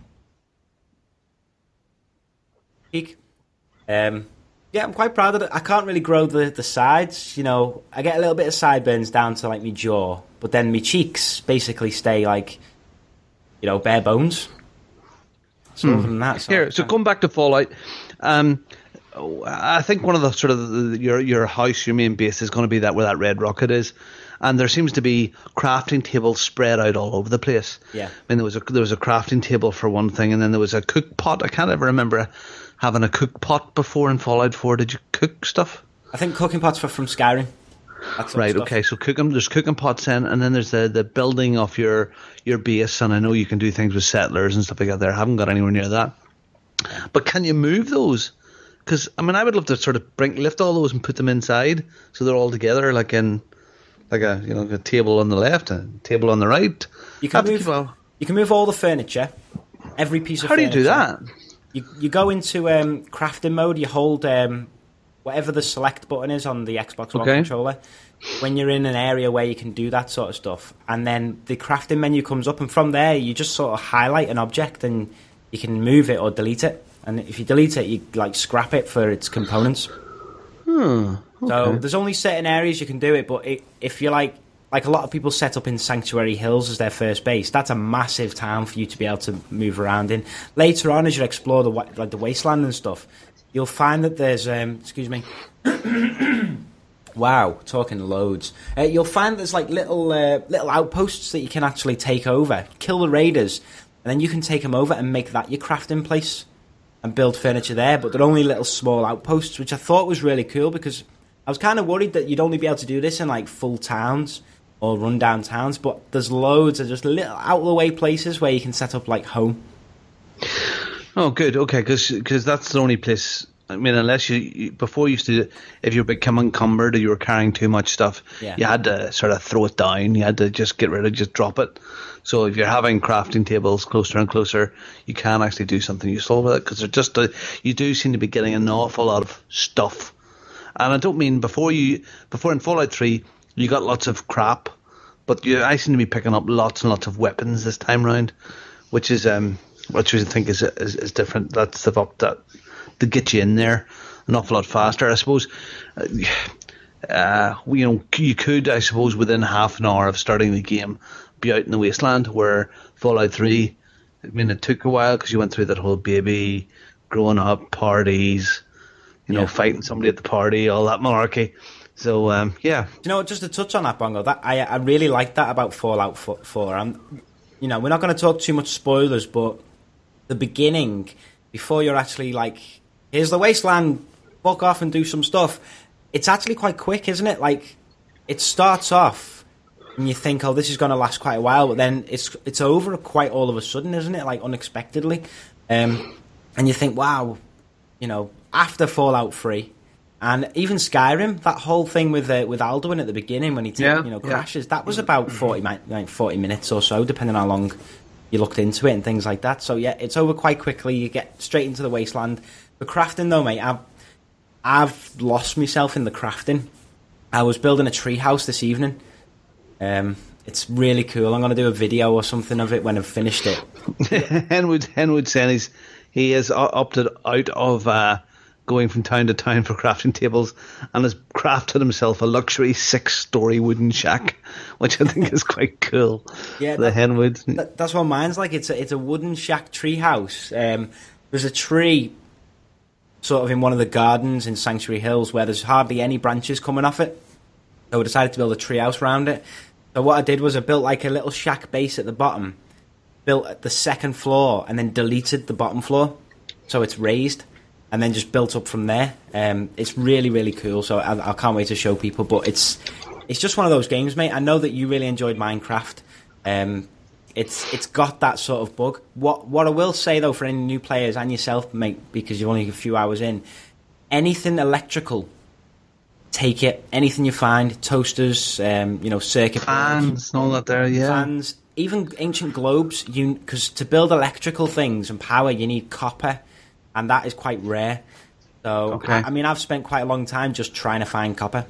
peek. Um, yeah, I'm quite proud of it. I can't really grow the, the sides, you know. I get a little bit of sideburns down to like my jaw, but then my cheeks basically stay like, you know, bare bones. So other than that, so
Here, so going back to Fallout, um, I think one of the sort of the, your your house, your main base is going to be that where that red rocket is, and there seems to be crafting tables spread out all over the place.
Yeah.
I mean, there was a there was a crafting table for one thing, and then there was a cook pot. I can't ever remember having a cook pot before in Fallout four. Did you cook stuff?
I think cooking pots were from Skyrim. That sort of
Right.
stuff.
Okay. So cooking, there's cooking pots in, and then there's the, the building of your your base, and I know you can do things with settlers and stuff like that. There, I haven't got anywhere near that. But can you move those? Because I mean, I would love to sort of bring lift all those and put them inside, so they're all together, like in like a you know a table on the left and a table on the right.
You can
Have to
move.
keep all-
You can move all the furniture, every piece of.
How do you
furniture.
do that?
You you go into um, crafting mode. You hold um, whatever the select button is on the Xbox One
Okay.
controller. When you're in an area where you can do that sort of stuff, and then the crafting menu comes up, and from there you just sort of highlight an object and you can move it or delete it. And if you delete it, you like scrap it for its components.
Hmm.
So there's only certain areas you can do it, but it, if you're like like a lot of people set up in Sanctuary Hills as their first base, that's a massive town for you to be able to move around in. Later on, as you explore the wa- like the wasteland and stuff, you'll find that there's um, excuse me. Wow, talking loads. Uh, you'll find there's like little uh, little outposts that you can actually take over, kill the raiders, and then you can take them over and make that your crafting place and build furniture there. But they're only little small outposts, which I thought was really cool because I was kind of worried that you'd only be able to do this in like full towns or rundown towns. But there's loads of just little out of the way places where you can set up like home.
Oh, good. Okay, because that's the only place. I mean, unless you, you before you used to, if you become encumbered or you were carrying too much stuff,
Yeah.
you had to sort of throw it down. You had to just get rid of, just drop it. So if you're having crafting tables closer and closer, you can actually do something useful with it because they're just a, you do seem to be getting an awful lot of stuff. And I don't mean before you before in Fallout three you got lots of crap, but you I seem to be picking up lots and lots of weapons this time round, which is um which I think is is, is different. That's the up that to get you in there an awful lot faster, I suppose. Uh, uh, you know, you could, I suppose, within half an hour of starting the game, be out in the wasteland. Where Fallout three, I mean, it took a while because you went through that whole baby growing up parties, you know,
Yeah.
fighting somebody at the party, all that malarkey. So um, yeah,
You know, just to touch on that, Bongo, that I I really like that about Fallout four. I'm, you know, we're not going to talk too much spoilers, but the beginning, before you're actually like, here's the wasteland, fuck off and do some stuff. It's actually quite quick, isn't it? Like, it starts off and you think, oh, this is going to last quite a while, but then it's it's over quite all of a sudden, isn't it? Like, unexpectedly. Um, and you think, wow, you know, after Fallout three, and even Skyrim, that whole thing with uh, with Alduin at the beginning when he t-
Yeah,
you know
yeah.
crashes, that was about forty, mi- like forty minutes or so, depending on how long you looked into it and things like that. So yeah, it's over quite quickly. You get straight into the wasteland. The crafting though, mate, I've I've lost myself in the crafting. I was building a tree house this evening. Um, it's really cool. I'm going to do a video or something of it when I've finished it.
Henwood Henwood saying he's he has o- opted out of uh, going from town to town for crafting tables and has crafted himself a luxury six-story wooden shack, which I think is quite cool.
Yeah,
the
that-
Henwood.
That, that's what mine's like. It's a, it's a wooden shack tree house. Um, there's a tree sort of in one of the gardens in Sanctuary Hills where there's hardly any branches coming off it. So I decided to build a tree house around it. So what I did was I built like a little shack base at the bottom, built at the second floor, and then deleted the bottom floor. So it's raised, and then just built up from there. Um, it's really, really cool. So I, I can't wait to show people. But it's it's just one of those games, mate. I know that you really enjoyed Minecraft. Um, it's it's got that sort of bug. What what I will say though, for any new players and yourself, mate, because you're only a few hours in, anything electrical, take it. Anything you find, toasters, um, you know, circuit boards,
Fans and all that there, yeah.
fans, even ancient globes. You because to build electrical things and power, you need copper, and that is quite rare. So
Okay.
I, I mean, I've spent quite a long time just trying to find copper.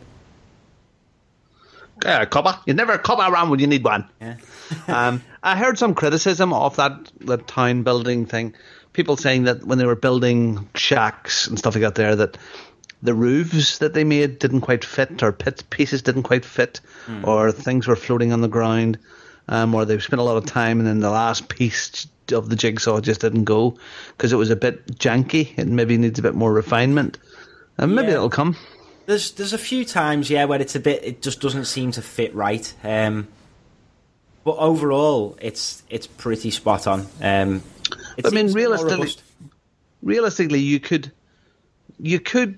Yeah, copper. You never copper around when you need one.
Yeah.
um, I heard some criticism of that, that town building thing. People saying that when they were building shacks and stuff like that there, that the roofs that they made didn't quite fit, or pit pieces didn't quite fit, or things were floating on the ground. um, or they've spent a lot of time, and then the last piece of the jigsaw just didn't go because it was a bit janky. It maybe needs a bit more refinement, and maybe
Yeah.
it'll come.
There's there's a few times, yeah, where it's a bit, it just doesn't seem to fit right. Um, but overall, it's it's pretty spot on. Um, it
I mean,
seems more
realistically,
robust.
realistically, you could you could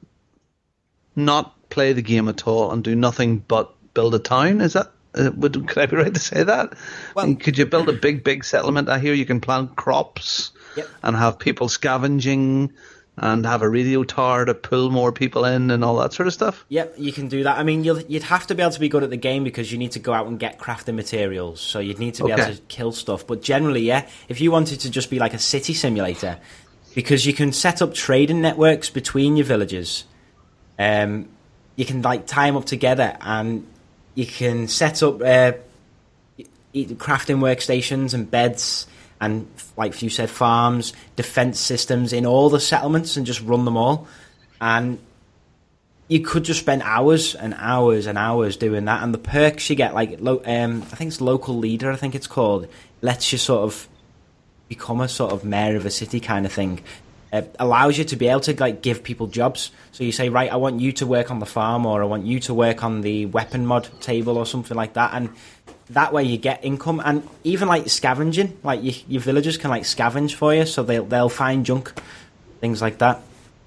not play the game at all and do nothing but build a town. Is that uh, would could I be right to say that?
Well-
And could you build a big, big settlement? I hear you can plant crops
Yep.
and have people scavenging and have a radio tower to pull more people in and all that sort of stuff.
Yep, you can do that. I mean, you'll, you'd have to be able to be good at the game because you need to go out and get crafting materials. So you'd need to be
Okay.
able to kill stuff. But generally, yeah, if you wanted to just be like a city simulator, because you can set up trading networks between your villages, um, you can like tie them up together, and you can set up uh, e- crafting workstations and beds. And like you said, farms, defense systems in all the settlements, and just run them all. And you could just spend hours and hours and hours doing that. And the perks you get, like lo- um, I think it's local leader, I think it's called, lets you sort of become a sort of mayor of a city kind of thing. It allows you to be able to like give people jobs. So you say, right, I want you to work on the farm, or I want you to work on the weapon mod table, or something like that. And that way you get income, and even like scavenging, like you, your villagers can like scavenge for you, so they'll they'll find junk, things like that.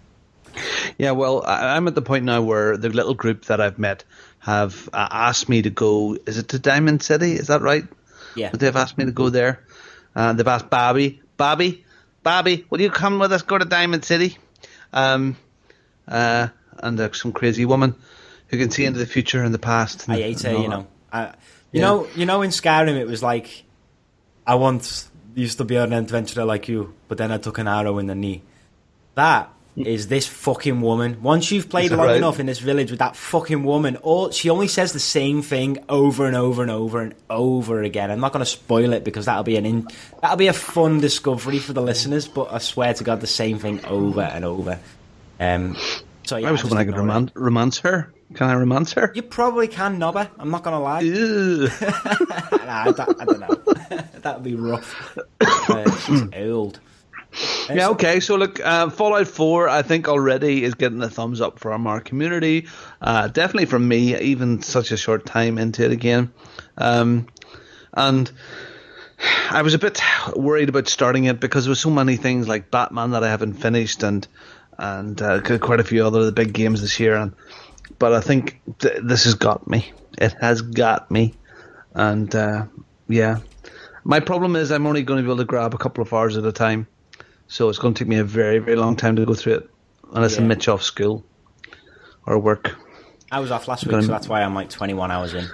Yeah, well, I- I'm at the point now where the little group that I've met have uh, asked me to go. Is it to Diamond City? Is that right?
Yeah.
But they've asked me to go there. Uh, they've asked Bobby, Bobby, Bobby, will you come with us? Go to Diamond City. Um, uh, and there's some crazy woman who can see into the future and the past. And,
I hate her,
and all
you
that.
know. I, you
Yeah.
know, you know, in Skyrim, it was like, I once used to be an adventurer like you, but then I took an arrow in the knee. That is this fucking woman. Once you've played
Is that
long
right?
enough in this village with that fucking woman, all she only says the same thing over and over and over and over again. I'm not going to spoil it because that'll be an in, that'll be a fun discovery for the listeners. But I swear to God, the same thing over and over. Um, so yeah,
I was
just
hoping I could
ignore it.
roman- romance her. Can I romance her?
You probably can, Nobber. I'm not going to lie.
Ew.
Nah, I, don't, I don't know. That'd be rough. Uh, she's old. Uh,
Yeah,
so-
okay. So look, uh, Fallout four, I think already is getting a thumbs up from our community. Uh, definitely from me, even such a short time into it again. Um, and I was a bit worried about starting it because there were so many things like Batman that I haven't finished, and and uh, quite a few other the big games this year. And but I think th- this has got me. It has got me, and uh, yeah. My problem is I'm only going to be able to grab a couple of hours at a time. So it's going to take me a very, very long time to go through it, unless
Yeah.
I'm Mitch off school or work.
I was off last week,
Gonna-
so that's why I'm like twenty-one hours in.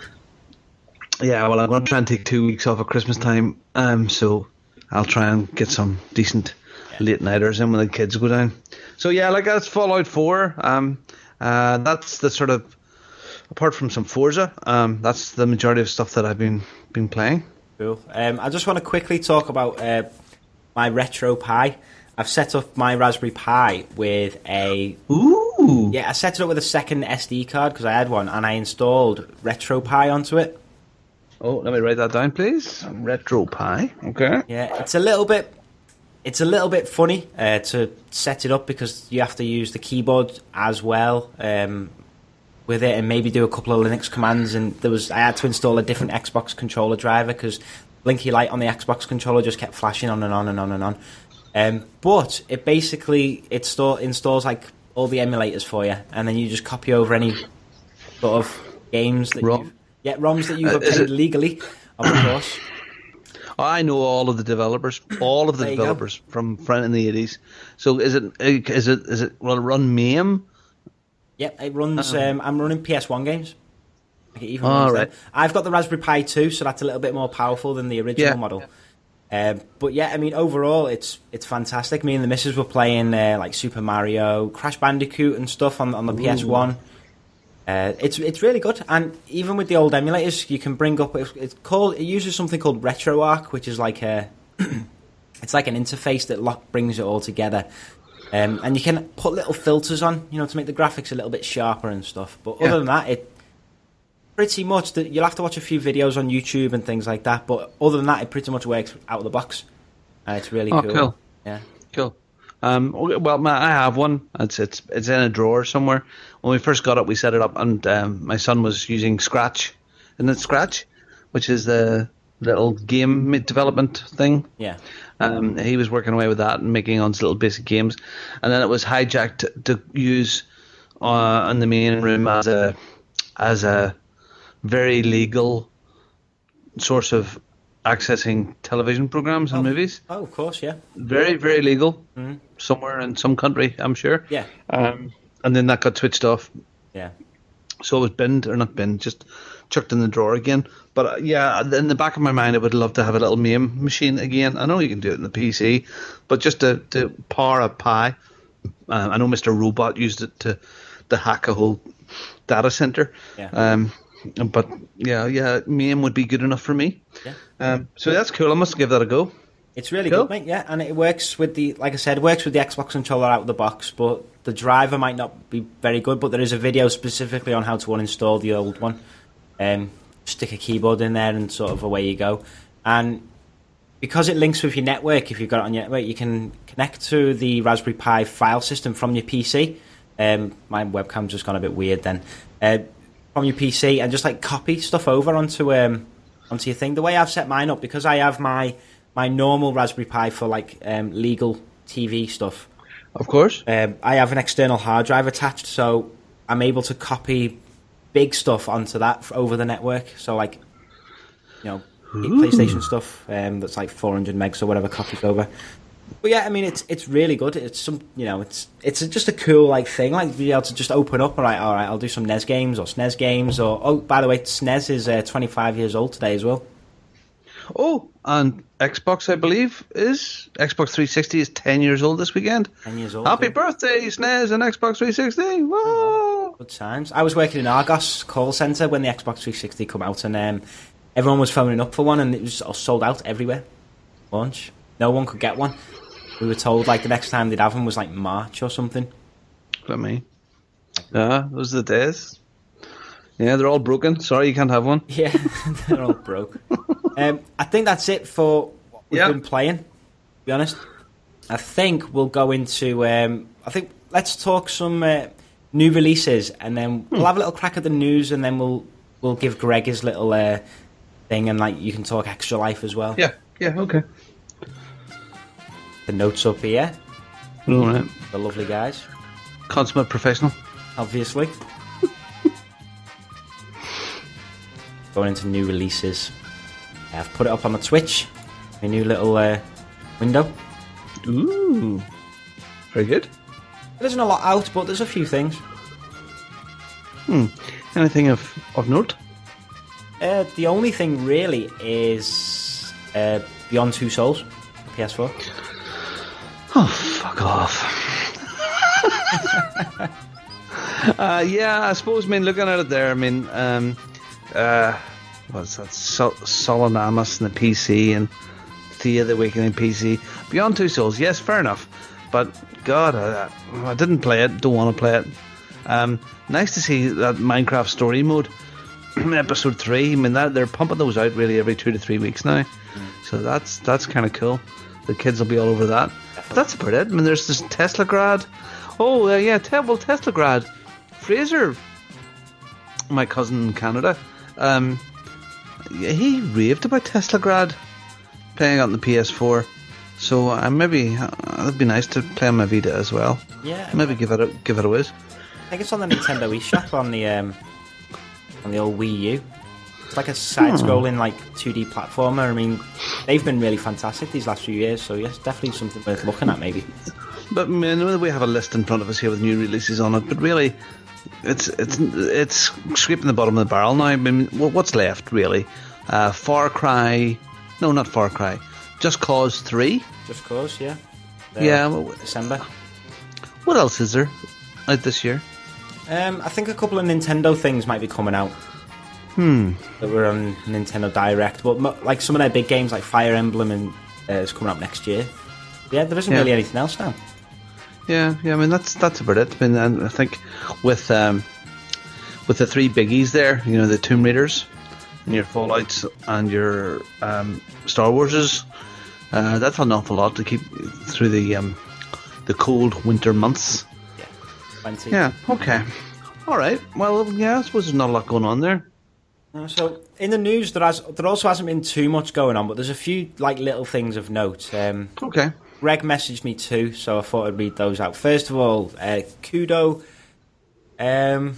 Yeah, well, I'm going to try and take two weeks off at Christmas time, um, so I'll try and get some decent late nighters in when the kids go down. So yeah, like that's Fallout four. Um, uh, that's the sort of, apart from some Forza, um, that's the majority of stuff that I've been been playing.
Cool. Um, I just want to quickly talk about uh, my Retro Pi. I've set up my Raspberry Pi with a
Ooh.
yeah. I set it up with a second S D card because I had one, and I installed Retro Pi onto it.
Oh, let me write that down, please. Retro Pi. Okay.
Yeah, it's a little bit. It's a little bit funny uh, to set it up because you have to use the keyboard as well um, with it, and maybe do a couple of Linux commands. And there was I had to install a different Xbox controller driver because Blinky light on the Xbox controller just kept flashing on and on and on and on. Um, but it basically it store, installs like all the emulators for you, and then you just copy over any sort of games that
ROM?
you've, yeah ROMs that you've
Uh, is
obtained
it-
legally, of course.
I know all of the developers, all of the
There you go.
developers from front in the eighties. So is it is it is it will it run MAME?
Yep, it runs. Um, I'm running P S one games. Like it even
Oh,
runs
right.
them. I've got the Raspberry Pi two, so that's a little bit more powerful than the original
Yeah.
model. Um, but yeah, I mean, overall, it's it's fantastic. Me and the missus were playing uh, like Super Mario, Crash Bandicoot, and stuff on on the P S one. Uh, it's it's really good, and even with the old emulators, you can bring up. It's, it's called. It uses something called RetroArch, which is like a. It's like an interface that lock brings it all together, um, and you can put little filters on, you know, to make the graphics a little bit sharper and stuff. But
Yeah.
other than that, it Pretty much. The, you'll have to watch a few videos on YouTube and things like that, but other than that, it pretty much works out of the box. Uh, it's really
oh,
cool.
cool.
Yeah.
Cool. Um, well, Matt, I have one. It's it's it's in a drawer somewhere. When we first got it, we set it up, and um, my son was using Scratch. Isn't it Scratch? Which is the little game development thing.
Yeah.
Um, he was working away with that and making on little basic games, and then it was hijacked to use uh, in the main room as a as a very legal source of accessing television programs and
oh.
movies.
Oh, of course, yeah.
Very, very legal.
Mm-hmm.
Somewhere in some country, I'm sure.
Yeah.
Um, and then that got switched off.
Yeah.
So it was binned, or not binned, just chucked in the drawer again. But uh, yeah, in the back of my mind, I would love to have a little MAME machine again. I know you can do it in the P C, but just to, to power a Pi. Uh, I know Mister Robot used it to, to hack a whole data center.
Yeah.
Um, but yeah, yeah, MAME would be good enough for me.
Yeah.
Um, so that's cool. I must give that a go.
It's really
Cool.
good, mate. Yeah, and it works with the, like I said, it works with the Xbox controller out of the box, but the driver might not be very good. But there is a video specifically on how to uninstall the old one. Um, stick a keyboard in there, and sort of away you go. And because it links with your network, if you've got it on your network, you can connect to the Raspberry Pi file system from your P C. Um, my webcam's just gone a bit weird then. Uh, from your P C, and just like copy stuff over onto um, onto your thing. The way I've set mine up, because I have my my normal Raspberry Pi for like um, legal T V stuff.
Of course.
Um, I have an external hard drive attached, so I'm able to copy big stuff onto that over the network. So like, you know,
Ooh.
PlayStation stuff um, that's like four hundred megs or whatever copies over. But yeah, I mean, it's it's really good. It's some, you know, it's it's just a cool like thing, like be able to just open up. All right, all right, I'll do some N E S games or S N E S games. Or oh, by the way, S N E S is uh, twenty-five years old today as well.
Oh, and Xbox, I believe, is Xbox three sixty is ten years old this weekend.
Ten years old.
Happy
yeah.
birthday, S N E S and Xbox three sixty! Whoa!
Good times. I was working in Argos call centre when the Xbox three sixty come out, and um, everyone was phoning up for one, and it was all sold out everywhere. Launch. No one could get one. We were told like the next time they'd have them was like March or something.
Look at me. Yeah, those are the days. Yeah, they're all broken. Sorry, you can't have one.
Yeah, they're all broke. um, I think that's it for what we've
Yeah.
been playing, to be honest. I think we'll go into... Um, I think let's talk some uh, new releases, and then
Hmm.
we'll have a little crack at the news, and then we'll we'll give Greg his little uh, thing, and like you can talk Extra Life as well.
Yeah, yeah, okay.
The notes up here.
All right.
The lovely guys,
Consummate professional.
obviously. Going into new releases. I've put it up on the Twitch. A new little uh, window.
Ooh. Very good.
There isn't a lot out, but there's a few things.
Hmm. Anything of, of note?
Uh, the only thing really is uh, Beyond Two Souls, P S four.
Oh, fuck off. uh, yeah, I suppose, I mean, looking at it there, I mean, um, uh, what's that? Sol- Solanamus in the P C and Thea the Awakening P C. Beyond Two Souls, yes, fair enough. But, God, I, I didn't play it, don't want to play it. Um, nice to see that Minecraft story mode, episode three. I mean, that they're pumping those out really every two to three weeks now. Mm. So that's that's kind of cool. The kids will be all over that. But that's about it. I mean, there's this Tesla grad. Oh, uh, yeah, te- well, Tesla grad. Fraser, my cousin in Canada, um, yeah, he raved about Tesla grad playing on the P S four. So uh, maybe uh, it'd be nice to play on my Vita as well.
Yeah,
maybe give it a give it a whiz.
I think it's on the Nintendo eShop on the um, on the old Wii U. It's like a side-scrolling, like two D platformer. I mean, they've been really fantastic these last few years. So yes, definitely something worth looking at, maybe.
But I mean, we have a list in front of us here with new releases on it. But really, it's it's it's scraping the bottom of the barrel now. I mean, what's left really? Uh, Far Cry, no, not Far Cry. Just Cause three.
Just Cause, yeah. The,
yeah. Well,
December.
What else is there out this year?
Um, I think a couple of Nintendo things might be coming out.
Hmm.
That were on Nintendo Direct, but mo- like some of their big games, like Fire Emblem, and uh, is coming up next year. Yeah, there isn't
yeah.
really anything else now.
Yeah, yeah. I mean, that's that's about it. I mean, and I think with um, with the three biggies there, you know, the Tomb Raiders, and your Fallouts, and your um, Star Warses. Uh, that's an awful lot to keep through the um, the cold winter months.
Yeah, plenty.
Yeah. Okay. All right. Well, yeah. I suppose there's not a lot going on there.
Uh, so in the news, there has there also hasn't been too much going on, but there's a few like little things of note. Um,
Okay.
Greg messaged me too, so I thought I'd read those out. First of all, uh, Kudo, um,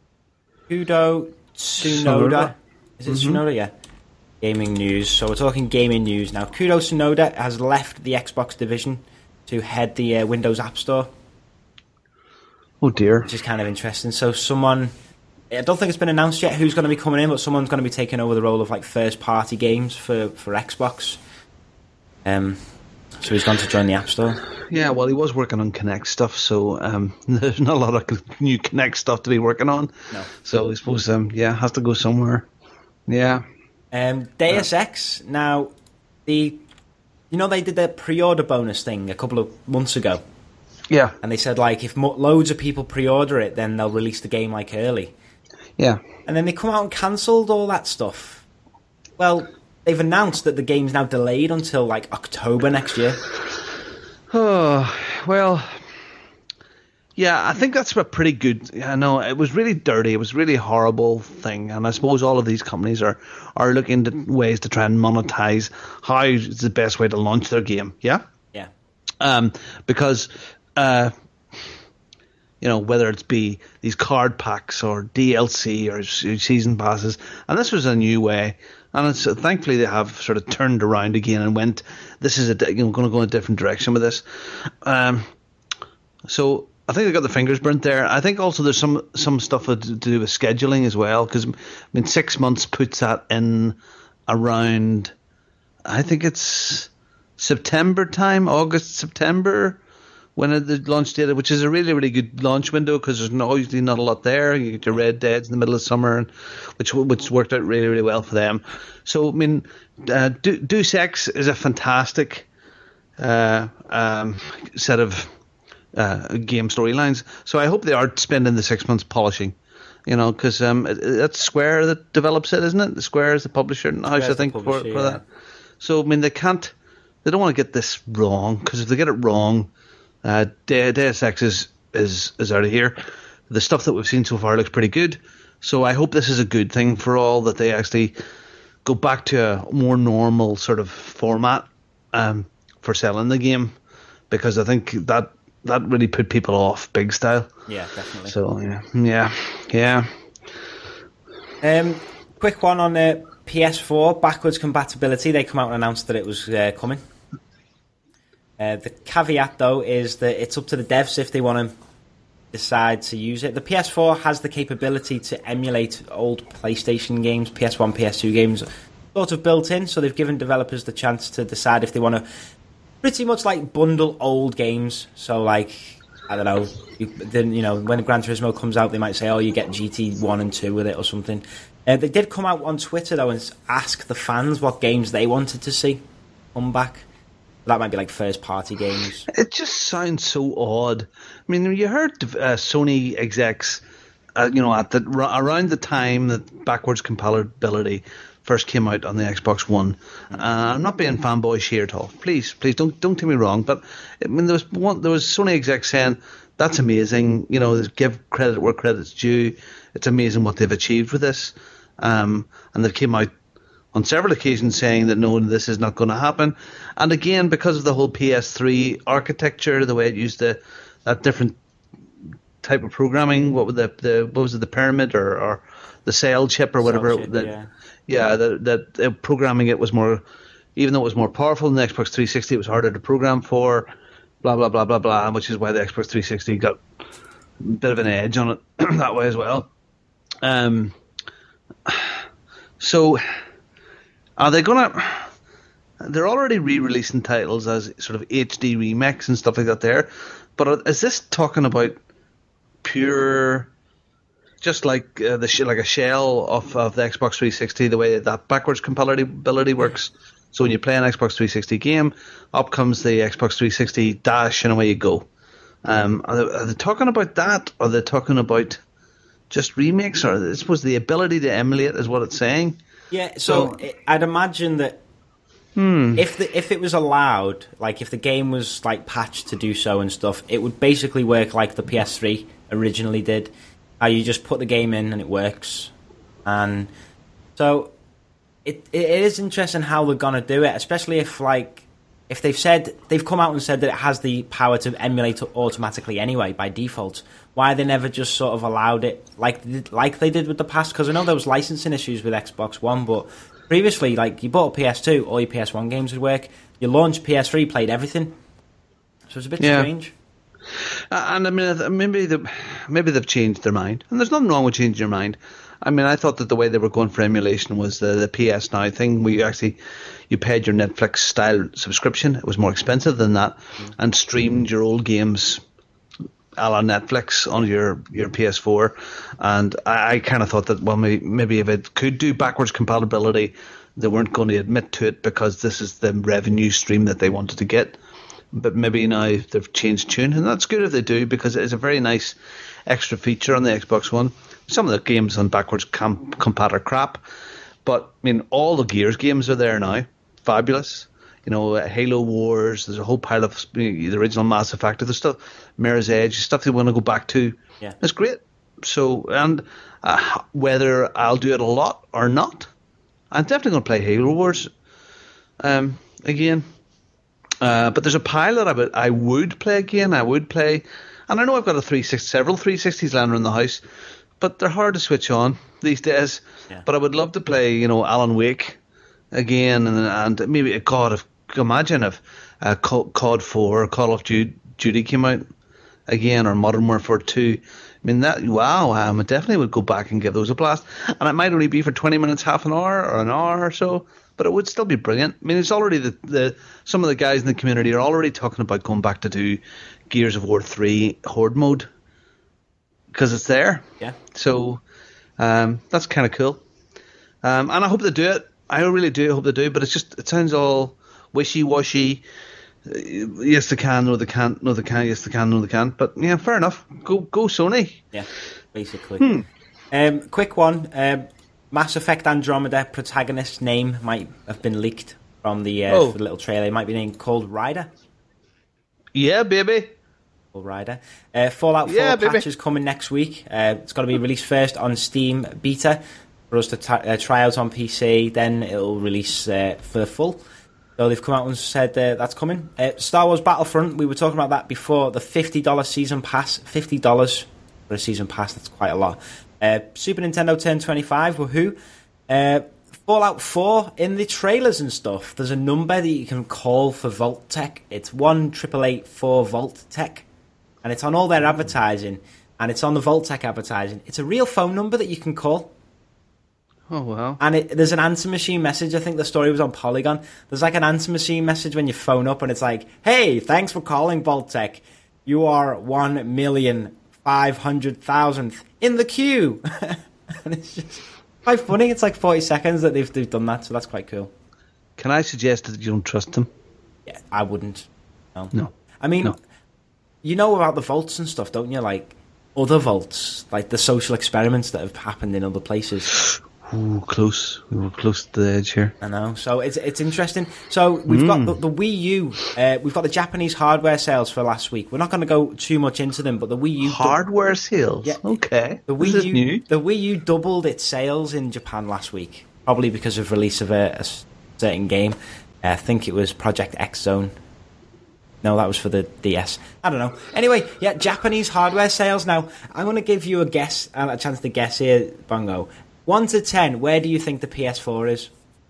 Kudo Tsunoda. Is it
Mm-hmm.
Tsunoda? Yeah. Gaming news. So we're talking gaming news now. Kudo Tsunoda has left the Xbox division to head the uh, Windows App Store,
Oh dear.
which is kind of interesting. So someone, I don't think it's been announced yet who's going to be coming in, but someone's going to be taking over the role of like first party games for, for Xbox. Um, so he's gone to join the App Store.
Yeah. Well, he was working on Kinect stuff, so um, there's not a lot of new Kinect stuff to be working on.
No.
So I suppose, um, yeah, has to go somewhere. Yeah.
Um, Deus Ex. Now, the you know they did their pre-order bonus thing a couple of months ago,
Yeah.
and they said like if mo- loads of people pre-order it, then they'll release the game like early.
Yeah.
And then they come out and cancelled all that stuff. Well, they've announced that the game's now delayed until like October next year.
Oh, well, yeah, I think that's a pretty good. I know it was really dirty. It was a really horrible thing, and I suppose all of these companies are are looking at ways to try and monetize how is the best way to launch their game. Yeah,
Yeah.
um, because uh, you know, whether it's be these card packs or D L C or s- season passes, and this was a new way. And it's, thankfully they have sort of turned around again and went, this is a di- you know, going to go in a different direction with this. Um, so I think they got the fingers burnt there. I think also there's some some stuff to do with scheduling as well, because I mean six months puts that in around, I think it's September time, August, September, when the launch date, which is a really, really good launch window because there's no, usually not a lot there. You get your Red Deads in the middle of summer, and, which which worked out really, really well for them. So, I mean, uh, De- Deus Ex is a fantastic uh, um, set of uh, game storylines. So I hope they are spending the six months polishing, you know, because um, it- that's Square that develops it, isn't it? The Square is the publisher and house, I
the
think, for,
publisher,
for
yeah.
that. So, I mean, they can't, they don't want to get this wrong, because if they get it wrong, Uh, De- Deus Ex is, is is out of here. The stuff that we've seen so far looks pretty good, so I hope this is a good thing for all, that they actually go back to a more normal sort of format um, for selling the game, because I think that that really put people off big style.
Yeah, definitely.
So yeah, yeah, yeah.
Um, quick one on uh, P S four backwards compatibility. They come out and announced that it was uh, coming. Uh, the caveat, though, is that it's up to the devs if they want to decide to use it. The P S four has the capability to emulate old PlayStation games, P S one, P S two games, sort of built in, so they've given developers the chance to decide if they want to pretty much like bundle old games. So, like, I don't know, you, then, you know, when Gran Turismo comes out, they might say, oh, you get G T one and two with it or something. Uh, they did come out on Twitter, though, and ask the fans what games they wanted to see come back. That might be like first-party games.
It just sounds so odd. I mean, you heard uh, Sony execs, uh, you know, at the around the time that backwards compatibility first came out on the Xbox One. Uh, I'm not being fanboyish here at all. Please, please don't don't take me wrong. But I mean, there was one, there was Sony execs saying that's amazing. You know, give credit where credit's due. It's amazing what they've achieved with this. Um, and they came out on several occasions saying that no, this is not going to happen. And again, because of the whole P S three architecture, the way it used the that different type of programming, what was the, the what was it, the pyramid or, or the cell chip or whatever,
Cell chip,
that,
yeah.
yeah, that, that uh, programming it was more, even though it was more powerful than the Xbox three sixty, it was harder to program for, blah blah blah blah blah, which is why the Xbox three sixty got a bit of an edge on it that way as well. Um, so. Are they gonna? They're already re-releasing titles as sort of H D remakes and stuff like that there, but is this talking about pure, just like uh, the sh- like a shell of, of the Xbox three sixty, the way that backwards compatibility works? So when you play an Xbox three sixty game, up comes the Xbox three sixty dash, and away you go. Um, are they, are they talking about that, or are they talking about just remakes, or I suppose the ability to emulate is what it's saying.
Yeah, so, so I'd imagine that hmm. if the, if it was allowed, like if the game was like patched to do so and stuff, it would basically work like the P S three originally did. How you just put the game in and it works. And so it it is interesting how they're gonna do it, especially if like if they've said they've come out and said that it has the power to emulate automatically anyway by default. Why they never just sort of allowed it like like they did with the past? Because I know there was licensing issues with Xbox One, but previously, like you bought a P S two, all your P S one games would work. You launched P S three, played everything. So it's a bit yeah. strange.
Uh, and I mean, maybe the maybe they've changed their mind, and there's nothing wrong with changing your mind. I mean, I thought that the way they were going for emulation was the, the P S Now thing, where you actually you paid your Netflix style subscription. It was more expensive than that, mm. and streamed your old games a la Netflix on your, your P S four. And I, I kind of thought that, well, maybe, maybe if it could do backwards compatibility, they weren't going to admit to it because this is the revenue stream that they wanted to get. But maybe now they've changed tune, and that's good if they do, because it's a very nice extra feature on the Xbox One. Some of the games on backwards com- compat are crap, but I mean, all the Gears games are there now. Fabulous. You know, uh, Halo Wars, there's a whole pile of the original Mass Effect, there's stuff, Mirror's Edge, stuff they want to go back to.
Yeah.
It's great. So, and uh, whether I'll do it a lot or not, I'm definitely going to play Halo Wars um, again. Uh, but there's a pile that I would, I would play again. I would play, and I know I've got a three sixty, several three sixties lying around the house, but they're hard to switch on these days.
Yeah.
But I would love to play, you know, Alan Wake again, and and maybe God, if imagine if uh, C O D four or Call of Duty came out again, or Modern Warfare two. I mean, that wow, um, I definitely would go back and give those a blast. And it might only be for twenty minutes, half an hour, or an hour or so. But it would still be brilliant. I mean, it's already the, the some of the guys in the community are already talking about going back to do Gears of War three Horde mode because it's there.
Yeah. So
um, that's kind of cool. Um, and I hope they do it. I really do hope they do. But it's just it sounds all wishy washy. Uh, yes, they can. No, they can't. No, they can. Yes, they can. No, they can't. But yeah, fair enough. Go, go, Sony.
Yeah, basically.
Hmm.
Um, quick one. Um, Mass Effect Andromeda protagonist's name might have been leaked from the, uh,
oh.
the little trailer. It might be named Cold Rider.
Yeah, baby.
Cold Rider. Uh, Fallout four
yeah,
patch
baby.
is coming next week. Uh, it's got to be released first on Steam Beta for us to t- uh, try out on P C. Then it'll release uh, for the full. So they've come out and said uh, that's coming. Uh, Star Wars Battlefront, we were talking about that before. The fifty dollars season pass. fifty dollars for a season pass, that's quite a lot. Uh, Super Nintendo turned twenty-five, woohoo. Uh, Fallout four, in the trailers and stuff, there's a number that you can call for Vault-Tec. It's one eight eight eight four Vault-Tec. And it's on all their advertising, and it's on the Vault-Tec advertising. It's a real phone number that you can call.
Oh, wow.
And it, there's an answer machine message. I think the story was on Polygon. There's like an answer machine message when you phone up, and it's like, hey, thanks for calling Vault-Tec. You are one million five hundred thousandth in the queue. And it's just quite funny. It's like forty seconds that they've, they've done that, so that's quite cool.
Can I suggest that you don't trust them?
Yeah, I wouldn't. No.
No.
I mean,
no.
You know about the vaults and stuff, don't you? Like other vaults, like the social experiments that have happened in other places.
Ooh, close. We were close to the edge here.
I know. So it's it's interesting. So we've
mm.
got the, the Wii U. Uh, we've got the Japanese hardware sales for last week. We're not going to go too much into them, but the Wii U
hardware du- sales.
Yeah.
Okay.
The Wii
this is
U.
New.
The Wii U doubled its sales in Japan last week, probably because of release of a, a certain game. Uh, I think it was Project X Zone. No, that was for the D S. I don't know. Anyway, yeah, Japanese hardware sales. Now, I'm going to give you a guess, uh, a chance to guess here, Bongo. one to ten, where do you think the P S four is?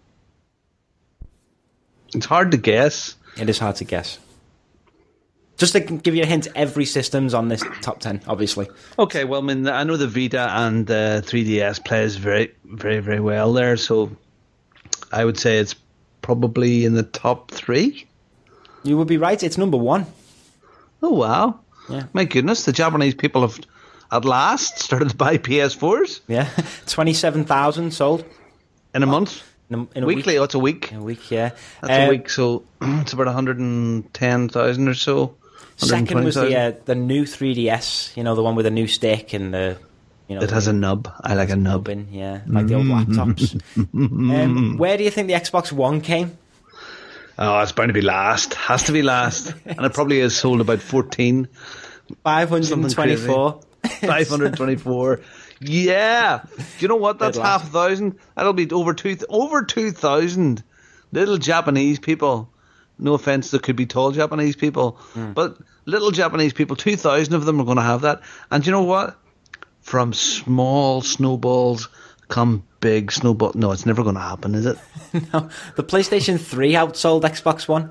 It's hard to guess.
It is hard to guess. Just to give you a hint, every system's on this top ten, obviously.
Okay, well, I mean, I know the Vita and uh, three D S plays very, very, very well there, so I would say it's probably in the top three.
You would be right. It's number one.
Oh, wow.
Yeah.
My goodness, the Japanese people have at last started to buy P S fours.
Yeah, twenty-seven thousand sold.
In a month?
In a, in a
Weekly,
week.
oh, it's a week.
In a week, yeah.
That's
um,
a week, so it's about one hundred ten thousand or so.
Second was the uh, the new three D S, you know, the one with the new stick and the, You know,
it has a nub. I like a nub.
Nubbin, yeah, like the old laptops. um, where do you think the Xbox One came?
Oh, it's bound to be last. Has to be last. And it probably is sold about fourteen.
five hundred twenty-four.
five hundred twenty-four. Yeah. Do you know what? That's
Dead
half
last.
a thousand. That'll be over two, over two thousand little Japanese people. No offense, there could be tall Japanese people.
Mm.
But little Japanese people, two thousand of them are going to have that. And do you know what? From small snowballs come big snowballs. No, it's never going to happen, is it?
No, the PlayStation three outsold Xbox One.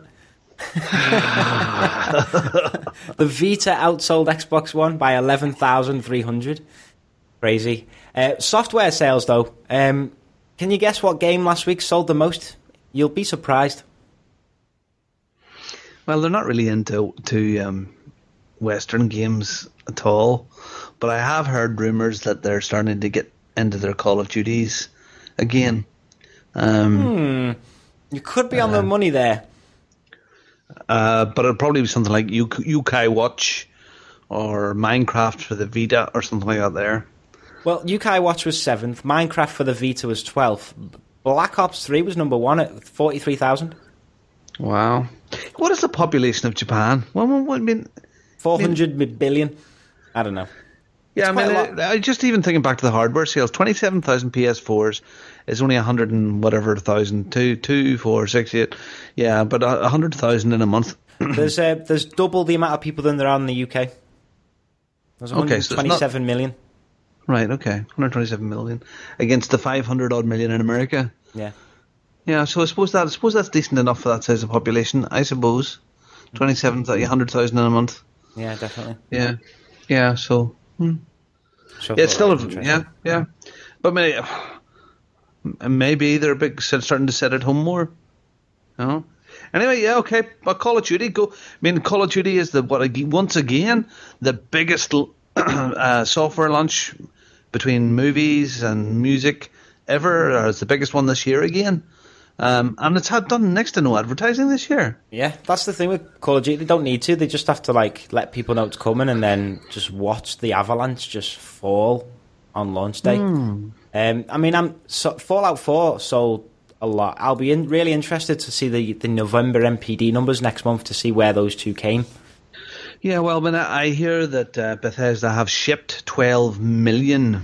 The Vita outsold Xbox One by eleven thousand three hundred. Crazy. Uh, software sales, though. Um, can you guess what game last week sold the most? You'll be surprised.
Well, they're not really into to um, Western games at all. But I have heard rumours that they're starting to get into their Call of Duties again. Um,
Hmm. You could be on the money there.
uh, but it'll probably be something like U- U-Kai Watch or Minecraft for the Vita or something like that there.
Well, U-Kai Watch was seventh. Minecraft for the Vita was twelfth. Black Ops three was number one at forty-three thousand.
Wow. What is the population of Japan? Well, what, what, I mean,
four hundred billion. I don't know.
yeah, I
quite
mean,
a lot.
I, I just even thinking back to the hardware sales, twenty-seven thousand P S fours is only one hundred and whatever thousand, two, two, four, six, eight. Yeah, but a hundred thousand in a month.
There's uh, there's double the amount of people than there are in the U K. There's
Okay, so it's not-
one hundred twenty-seven million.
Right, okay. one hundred twenty-seven million against the five hundred odd million in America.
Yeah.
Yeah, so I suppose that I suppose that's decent enough for that size of population. I suppose twenty-seven, one hundred thousand in a month.
Yeah, definitely.
Yeah, yeah. So hmm.
So
yeah, it's still a,
interesting.
yeah, yeah. But maybe, maybe they're big, starting to set at home more. You know? Anyway, yeah, okay. But Call of Duty, go. I mean, Call of Duty is the what ag- once again the biggest uh, software launch between movies and music ever. Or it's the biggest one this year again. Um, and it's had done next to no advertising this year.
Yeah, that's the thing with Call of Duty. They don't need to. They just have to like let people know it's coming and then just watch the avalanche just fall on launch day.
Mm.
Um, I mean, I'm so, Fallout four sold a lot. I'll be in, really interested to see the, the November M P D numbers next month to see where those two came.
Yeah, well, when I I hear that uh, Bethesda have shipped twelve million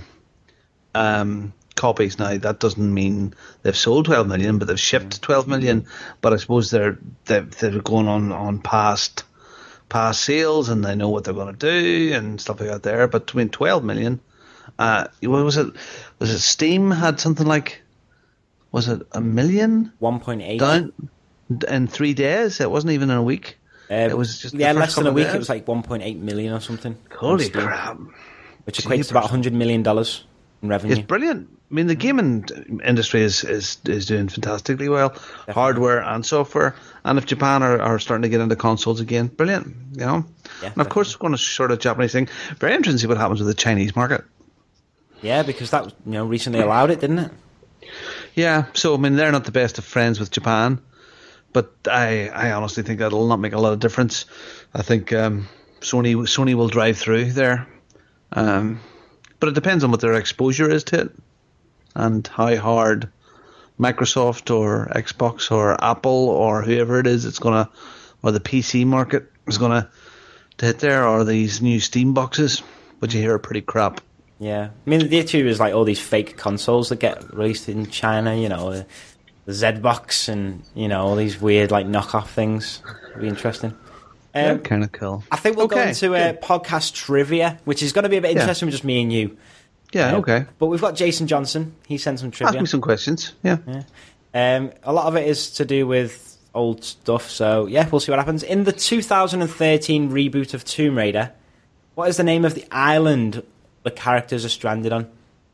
um, copies now, that doesn't mean they've sold twelve million, but they've shipped twelve million. But I suppose they're they're, they're going on on past past sales, and they know what they're going to do and stuff like that. There, but between twelve million, uh, what was it? Was it Steam had something like? Was it a million
one point eight.
down in three days? It wasn't even in a week.
Uh,
It was just the
yeah,
first
less than a
couple of
week.
days.
It was like one point eight million or something. on
Holy
Steam,
crap!
Which equates to about one hundred million dollars in revenue.
It's brilliant. I mean, the gaming industry is, is, is doing fantastically well, hardware and software. And if Japan are, are starting to get into consoles again, brilliant. You know,
Yeah,
and of course, we're going to sort of Japanese thing. Very interesting to see what happens with the Chinese market.
Yeah, because that you know recently allowed it, didn't it?
Yeah, so I mean, they're not the best of friends with Japan, but I, I honestly think that'll not make a lot of difference. I think um, Sony Sony will drive through there, um, but it depends on what their exposure is to it and how hard Microsoft or Xbox or Apple or whoever it is it's gonna, or the P C market is gonna to hit there, or these new Steam boxes, which you hear are pretty crap.
Yeah, I mean the issue is like all these fake consoles that get released in China. You know, the, the Z-Box and you know all these weird like knockoff things. It'll be interesting. Um,
kind of cool.
I think we'll
Okay,
go into uh,
good.
podcast trivia, which is going to be a bit
Yeah.
interesting with just me and you.
Yeah,
Uh,
okay.
But we've got Jason Johnson. He sent some
Ask
trivia.
me some questions. Yeah.
Um, a lot of it is to do with old stuff. So yeah, we'll see what happens. In the two thousand thirteen reboot of Tomb Raider, what is the name of the island the characters are stranded on?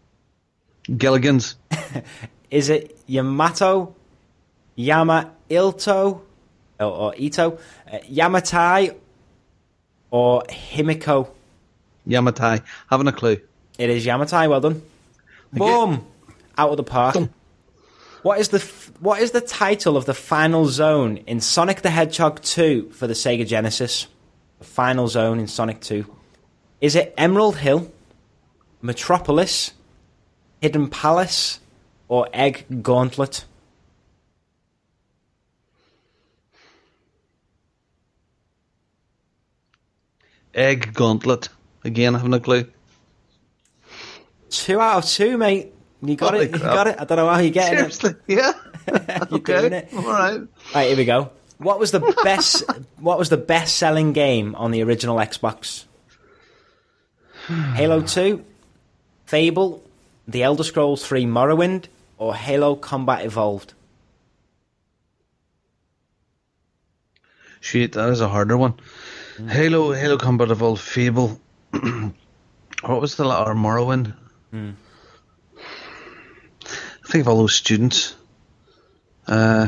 Gilligan's.
Is it Yamato, Yama Ilto, or, or Ito, uh, Yamatai, or Himiko?
Yamatai. Haven't a clue.
It is Yamatai. Well done. Boom! Out of the park. What is the f- what is the title of the final zone in Sonic the Hedgehog two for the Sega Genesis? The final zone in Sonic two. Is it Emerald Hill, Metropolis, Hidden Palace, or Egg Gauntlet?
Egg Gauntlet. Again, I haven't a clue.
Two out of two, mate. You got
Holy
it. You
crap.
got it. I don't know how you're getting
Seriously? Yeah.
it. You're
Okay.
doing it.
All right.
Right, here we go. What was the best? What was the best-selling game on the original Xbox? Halo two, Fable, The Elder Scrolls three: Morrowind, or Halo Combat Evolved?
Shit, that is a harder one. Mm. Halo, Halo Combat Evolved, Fable. What was the or Morrowind?
Mm.
I think of all those students. Uh,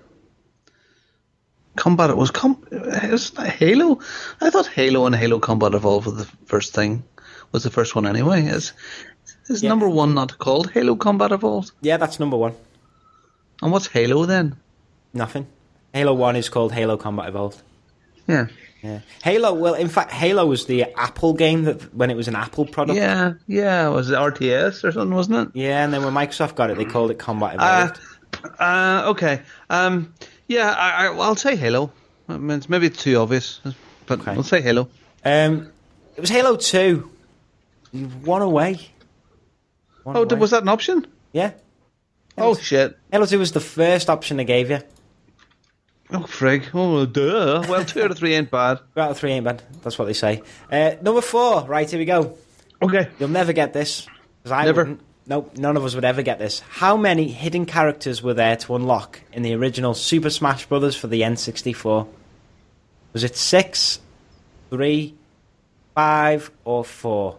Combat it was com. Isn't that Halo? I thought Halo and Halo Combat Evolved were the first thing. Was the first one anyway? Is is
Yeah.
number one not called Halo Combat Evolved?
Yeah, that's number one.
And what's Halo then?
Nothing. Halo one is called Halo Combat Evolved.
Yeah.
Yeah. Halo, well, in fact, Halo was the Apple game that when it was an Apple product.
Yeah, yeah. Was it R T S or something, wasn't it?
Yeah, and then when Microsoft got it, they called it Combat
Uh,
Evolved.
uh, okay. Um, yeah, I, I, well, I'll say Halo. I mean, it's maybe too obvious, but
Okay.
I'll say Halo.
Um, it was Halo two. You One away. One
Oh,
away.
was that an option?
Yeah.
Oh, shit.
Halo two was the first option they gave you.
Oh, frig. Oh, duh. Well, two out of three ain't bad.
Two out of three ain't bad. That's what they say. Uh, number four. Right, here we go.
Okay.
You'll never get this. 'Cause I
Never.
wouldn't. Nope, none of us would ever get this. How many hidden characters were there to unlock in the original Super Smash Bros. For the N sixty-four? Was it six, three, five, or four?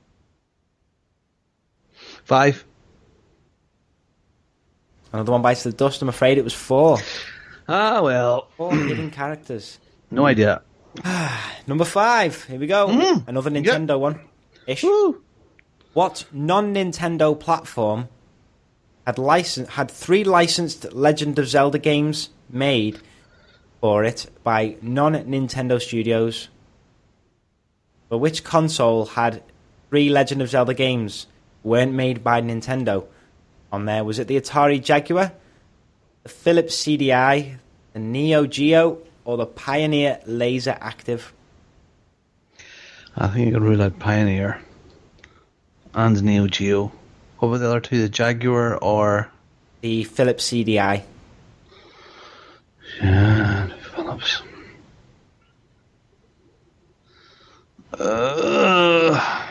Five.
Another one bites the dust. I'm afraid it was four.
Ah, well.
Four hidden characters.
No idea.
Number five. Here we go.
Mm.
Another Nintendo one. Ish.
Woo.
What non-Nintendo platform had licen- had three licensed Legend of Zelda games made for it by non-Nintendo studios? But which console had three Legend of Zelda games weren't made by Nintendo on there? Was it the Atari Jaguar, the Philips C D I, the Neo Geo, or the Pioneer Laser Active?
I think you could rule out Pioneer and Neo Geo. What were the other two? The Jaguar or...
The Philips C D I.
Yeah, Phillips. Uh,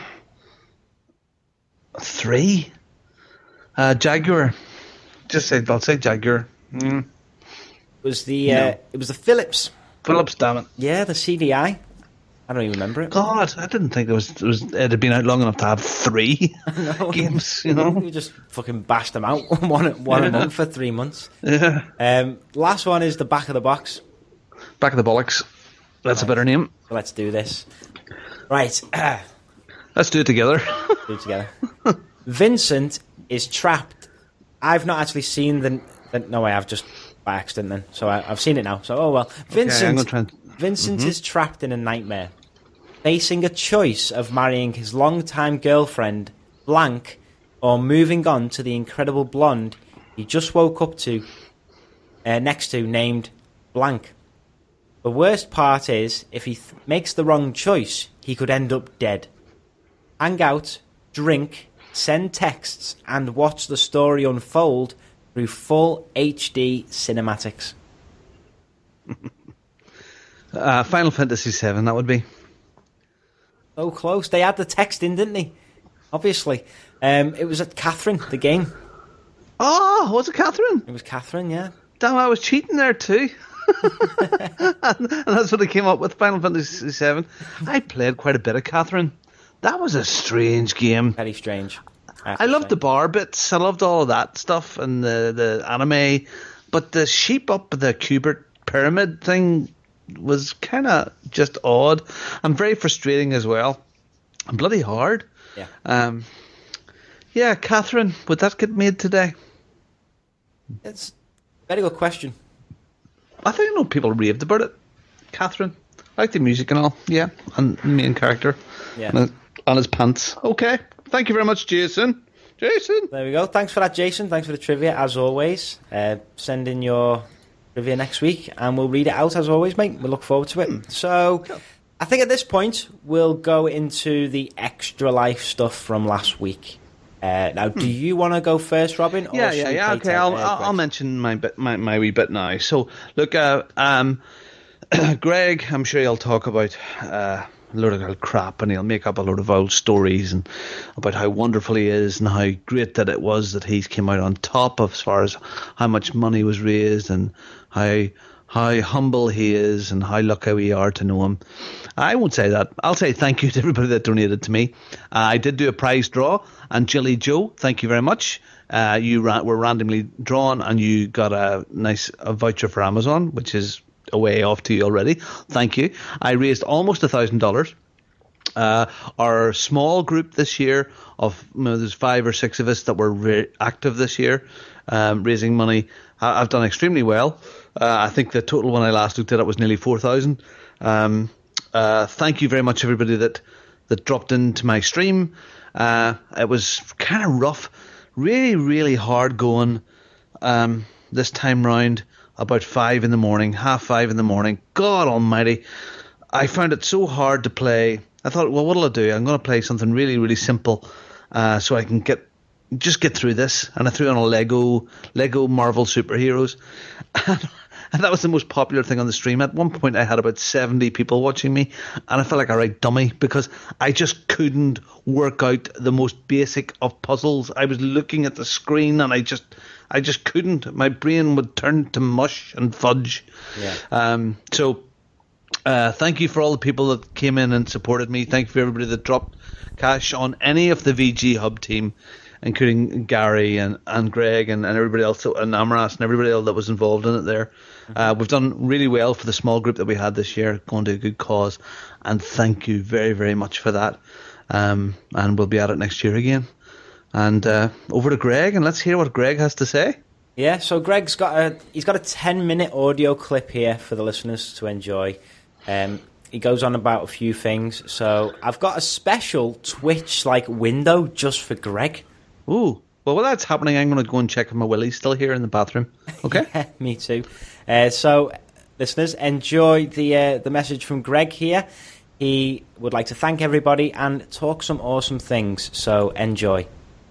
three? Uh, Jaguar. Just say, I'll say Jaguar. Mm.
It was the uh,
No.
it was the Philips.
Phillips, damn it.
Yeah, the C D I. I don't even remember it.
God, I didn't think it was, it was it had been out long enough to have three games, you know?
You just fucking bashed them out one one a
Yeah.
month for three months.
Yeah.
Um, last one is the back of the box.
Back of the bollocks. That's a better name.
So let's do this. Right,
Let's do it together.
do it together. Vincent is trapped. I've not actually seen the. the no, I have just by accident then. So I, I've seen it now. So oh well. Vincent.
I'm gonna try and-
Vincent is trapped in a nightmare, facing a choice of marrying his longtime girlfriend, Blank, or moving on to the incredible blonde he just woke up to, uh, next to, named Blank. The worst part is, if he th- makes the wrong choice, he could end up dead. Hang out, drink, send texts, and watch the story unfold through full H D cinematics.
Uh, Final Fantasy seven, that would be.
So close. They had the text in, didn't they? Obviously. Um, it was at Catherine, the game.
Oh, was it Catherine?
It was Catherine, yeah.
Damn, I was cheating there too. and, and that's what I came up with, Final Fantasy seven. I played quite a bit of Catherine. That was a strange game.
Very strange. I, have
I
to
loved
say.
the bar bits. I loved all of that stuff and the, the anime. But the sheep up the Kubert pyramid thing was kind of just odd and very frustrating as well. And bloody hard.
Yeah.
Um, yeah, Catherine, would that get made today?
It's a very good question.
I think I know people raved about it. Catherine. I like the music and all. Yeah. And the main character.
Yeah.
And, and his pants. Okay. Thank you very much, Jason. Jason.
There we go. Thanks for that, Jason. Thanks for the trivia, as always. Uh, send in your trivia next week, and we'll read it out, as always, mate. We look forward to it. So, I think at this point, we'll go into the Extra Life stuff from last week. Uh, now, do you want to go first, Robin? Or
Yeah, yeah, yeah. Okay, I'll, I'll, I'll mention my bit, my, my wee bit now. So, look, uh, um, Greg, I'm sure he'll talk about... Uh, a load of old crap, and he'll make up a load of old stories and about how wonderful he is and how great that it was that he came out on top of as far as how much money was raised and how how humble he is and how lucky we are to know him. I won't say that. I'll say thank you to everybody that donated to me. Uh, I did do a prize draw, and Jilly Joe, thank you very much. Uh, you ra- were randomly drawn, and you got a nice a voucher for Amazon, which is away off to you already. Thank you. I raised almost a thousand dollars. Uh, our small group this year of you know, there's five or six of us that were re- active this year, um, raising money. I- I've done extremely well. Uh, I think the total when I last looked at it was nearly four thousand. Um, uh, thank you very much, everybody that that dropped into my stream. Uh, it was kind of rough, really, really hard going um, this time round. About five in the morning, half five in the morning. God almighty. I found it so hard to play. I thought, well, what'll I do? I'm going to play something really, really simple uh, so I can get just get through this. And I threw on a Lego, Lego Marvel superheroes. And that was the most popular thing on the stream. At one point, I had about seventy people watching me. And I felt like a right dummy because I just couldn't work out the most basic of puzzles. I was looking at the screen and I just... I just couldn't. My brain would turn to mush and fudge.
Yeah.
Um, so, uh, thank you for all the people that came in and supported me. Thank you for everybody that dropped cash on any of the V G Hub team, including Gary and, and Greg and, and everybody else, and Amras and everybody else that was involved in it there. Mm-hmm. Uh, we've done really well for the small group that we had this year, going to a good cause. And thank you very, very much for that. Um, and we'll be at it next year again. And uh, over to Greg, and let's hear what Greg has to say.
Yeah, so Greg's got a he's got a ten minute audio clip here for the listeners to enjoy. Um, he goes on about a few things. So I've got a special Twitch like window just for Greg.
Ooh, well, while that's happening, I'm going to go and check if my Willie's still here in the bathroom. Okay,
yeah, me too. Uh, so listeners, enjoy the uh, the message from Greg here. He would like to thank everybody and talk some awesome things. So enjoy.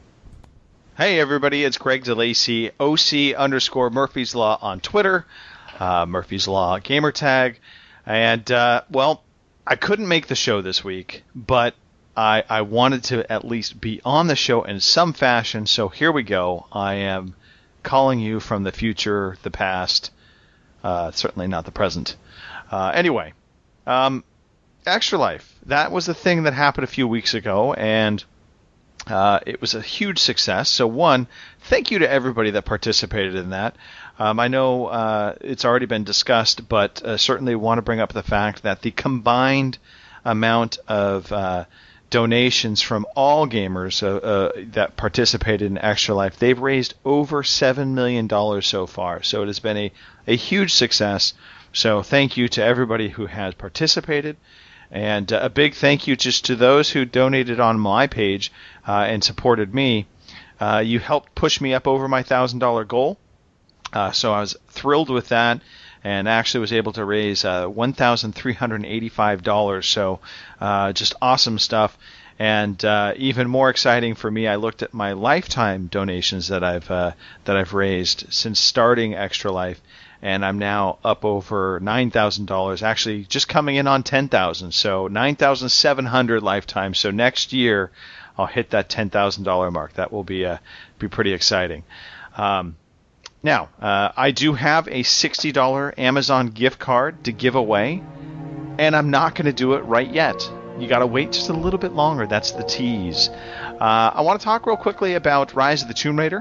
Hey everybody, it's Greg DeLacy, O C underscore Murphy's Law on Twitter, uh, Murphy's Law gamertag, and uh, well, I couldn't make the show this week, but I, I wanted to at least be on the show in some fashion, so here we go. I am calling you from the future, the past, uh, certainly not the present. Uh, anyway, um, Extra Life, that was the thing that happened a few weeks ago, and Uh, it was a huge success. So one, thank you to everybody that participated in that. Um, I know uh, it's already been discussed, but uh, certainly want to bring up the fact that the combined amount of uh, donations from all gamers uh, uh, that participated in Extra Life, they've raised over seven million dollars so far. So it has been a, a huge success. So thank you to everybody who has participated. And uh, a big thank you just to those who donated on my page uh, and supported me. Uh, you helped push me up over my one thousand dollars goal. Uh, so I was thrilled with that and actually was able to raise uh, one thousand three hundred eighty-five dollars. So uh, just awesome stuff. And uh, even more exciting for me, I looked at my lifetime donations that I've uh, that I've raised since starting Extra Life. And I'm now up over nine thousand dollars, actually just coming in on ten thousand dollars. So nine thousand seven hundred dollars lifetime. So next year, I'll hit that ten thousand dollars mark. That will be uh, be pretty exciting. Um, now, uh, I do have a sixty dollars Amazon gift card to give away, and I'm not going to do it right yet. You got to wait just a little bit longer. That's the tease. Uh, I want to talk real quickly about Rise of the Tomb Raider.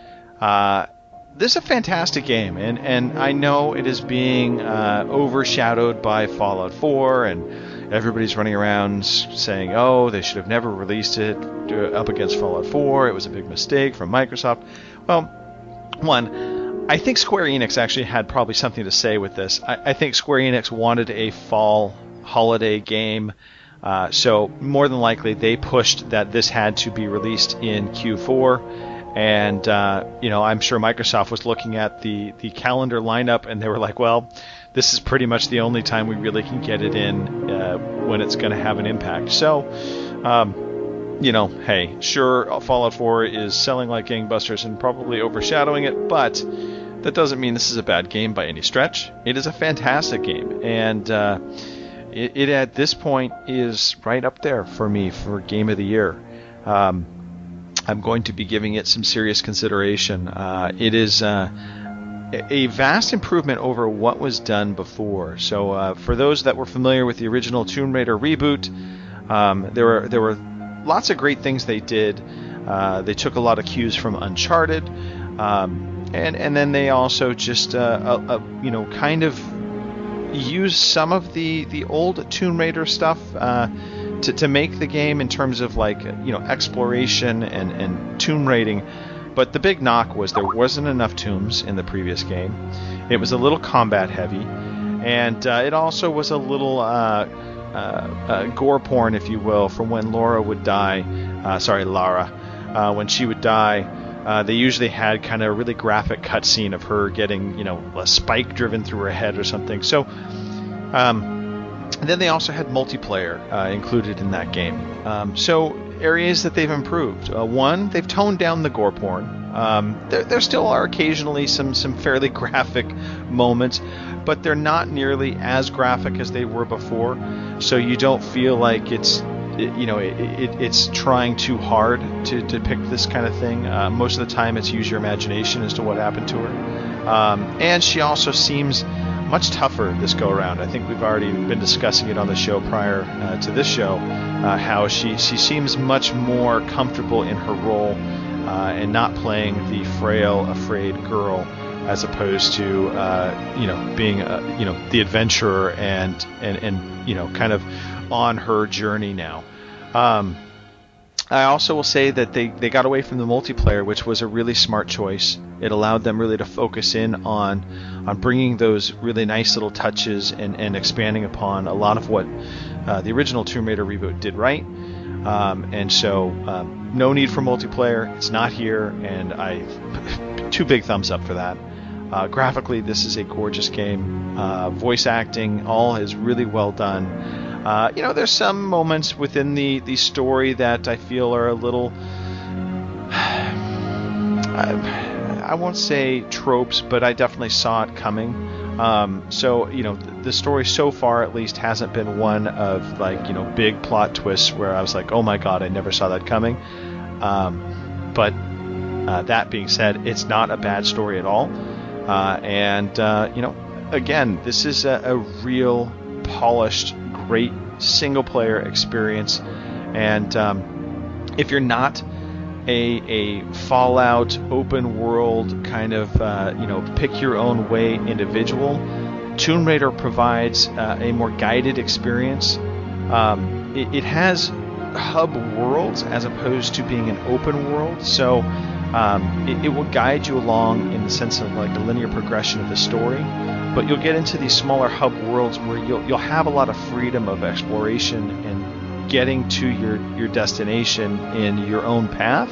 Uh, This is a fantastic game, and, and I know it is being uh, overshadowed by Fallout four, and everybody's running around saying, oh, they should have never released it up against Fallout four. It was a big mistake from Microsoft. Well, one, I think Square Enix actually had probably something to say with this. I, I think Square Enix wanted a fall holiday game. Uh, so more than likely, they pushed that this had to be released in Q four. And, uh, you know, I'm sure Microsoft was looking at the, the calendar lineup, and they were like, well, this is pretty much the only time we really can get it in uh, when it's going to have an impact. So, um, you know, hey, sure, Fallout four is selling like gangbusters and probably overshadowing it, but that doesn't mean this is a bad game by any stretch. It is a fantastic game, and uh, it, it at this point is right up there for me for Game of the Year. Um, I'm going to be giving it some serious consideration. Uh, it is uh, a vast improvement over what was done before. So uh, for those that were familiar with the original Tomb Raider reboot, um, there were there were lots of great things they did. Uh, they took a lot of cues from Uncharted, um, and and then they also just uh, uh, uh, you know kind of used some of the the old Tomb Raider stuff. Uh, To, to make the game in terms of like you know exploration and, and tomb raiding, but the big knock was there wasn't enough tombs in the previous game. It was a little combat heavy, and uh, it also was a little uh, uh, uh, gore porn, if you will, from when Laura would die. Uh, sorry, Lara, uh, when she would die. Uh, they usually had kind of a really graphic cutscene of her getting you know a spike driven through her head or something. So. Um, And then they also had multiplayer uh, included in that game. Um, so areas that they've improved. Uh, one, they've toned down the gore porn. Um, there, there still are occasionally some, some fairly graphic moments, but they're not nearly as graphic as they were before. So you don't feel like it's it, you know it, it, it's trying too hard to depict this kind of thing. Uh, most of the time, it's use your imagination as to what happened to her. Um, and she also seems much tougher this go around. I think we've already been discussing it on the show prior uh, to this show, uh, how she, she seems much more comfortable in her role uh, and not playing the frail, afraid girl as opposed to uh, you know being a, you know the adventurer and, and and you know kind of on her journey now. Um, I also will say that they, they got away from the multiplayer, which was a really smart choice. It allowed them really to focus in on on bringing those really nice little touches and, and expanding upon a lot of what uh, the original Tomb Raider reboot did right. Um, and so um, no need for multiplayer. It's not here, and I two big thumbs up for that. Uh, graphically, this is a gorgeous game. Uh, voice acting, all is really well done. Uh, you know, there's some moments within the, the story that I feel are a little, I, I won't say tropes, but I definitely saw it coming. Um, so, you know, the story so far at least hasn't been one of like, you know, big plot twists where I was like, oh my God, I never saw that coming. Um, but uh, that being said, it's not a bad story at all. Uh, and, uh, you know, again, this is a, a real polished, great single-player experience, and um, if you're not a, a Fallout open-world kind of uh, you know pick-your-own-way individual, Tomb Raider provides uh, a more guided experience. Um, it, it has hub worlds as opposed to being an open world, so um, it, it will guide you along in the sense of like a linear progression of the story. But you'll get into these smaller hub worlds where you'll you'll have a lot of freedom of exploration and getting to your, your destination in your own path.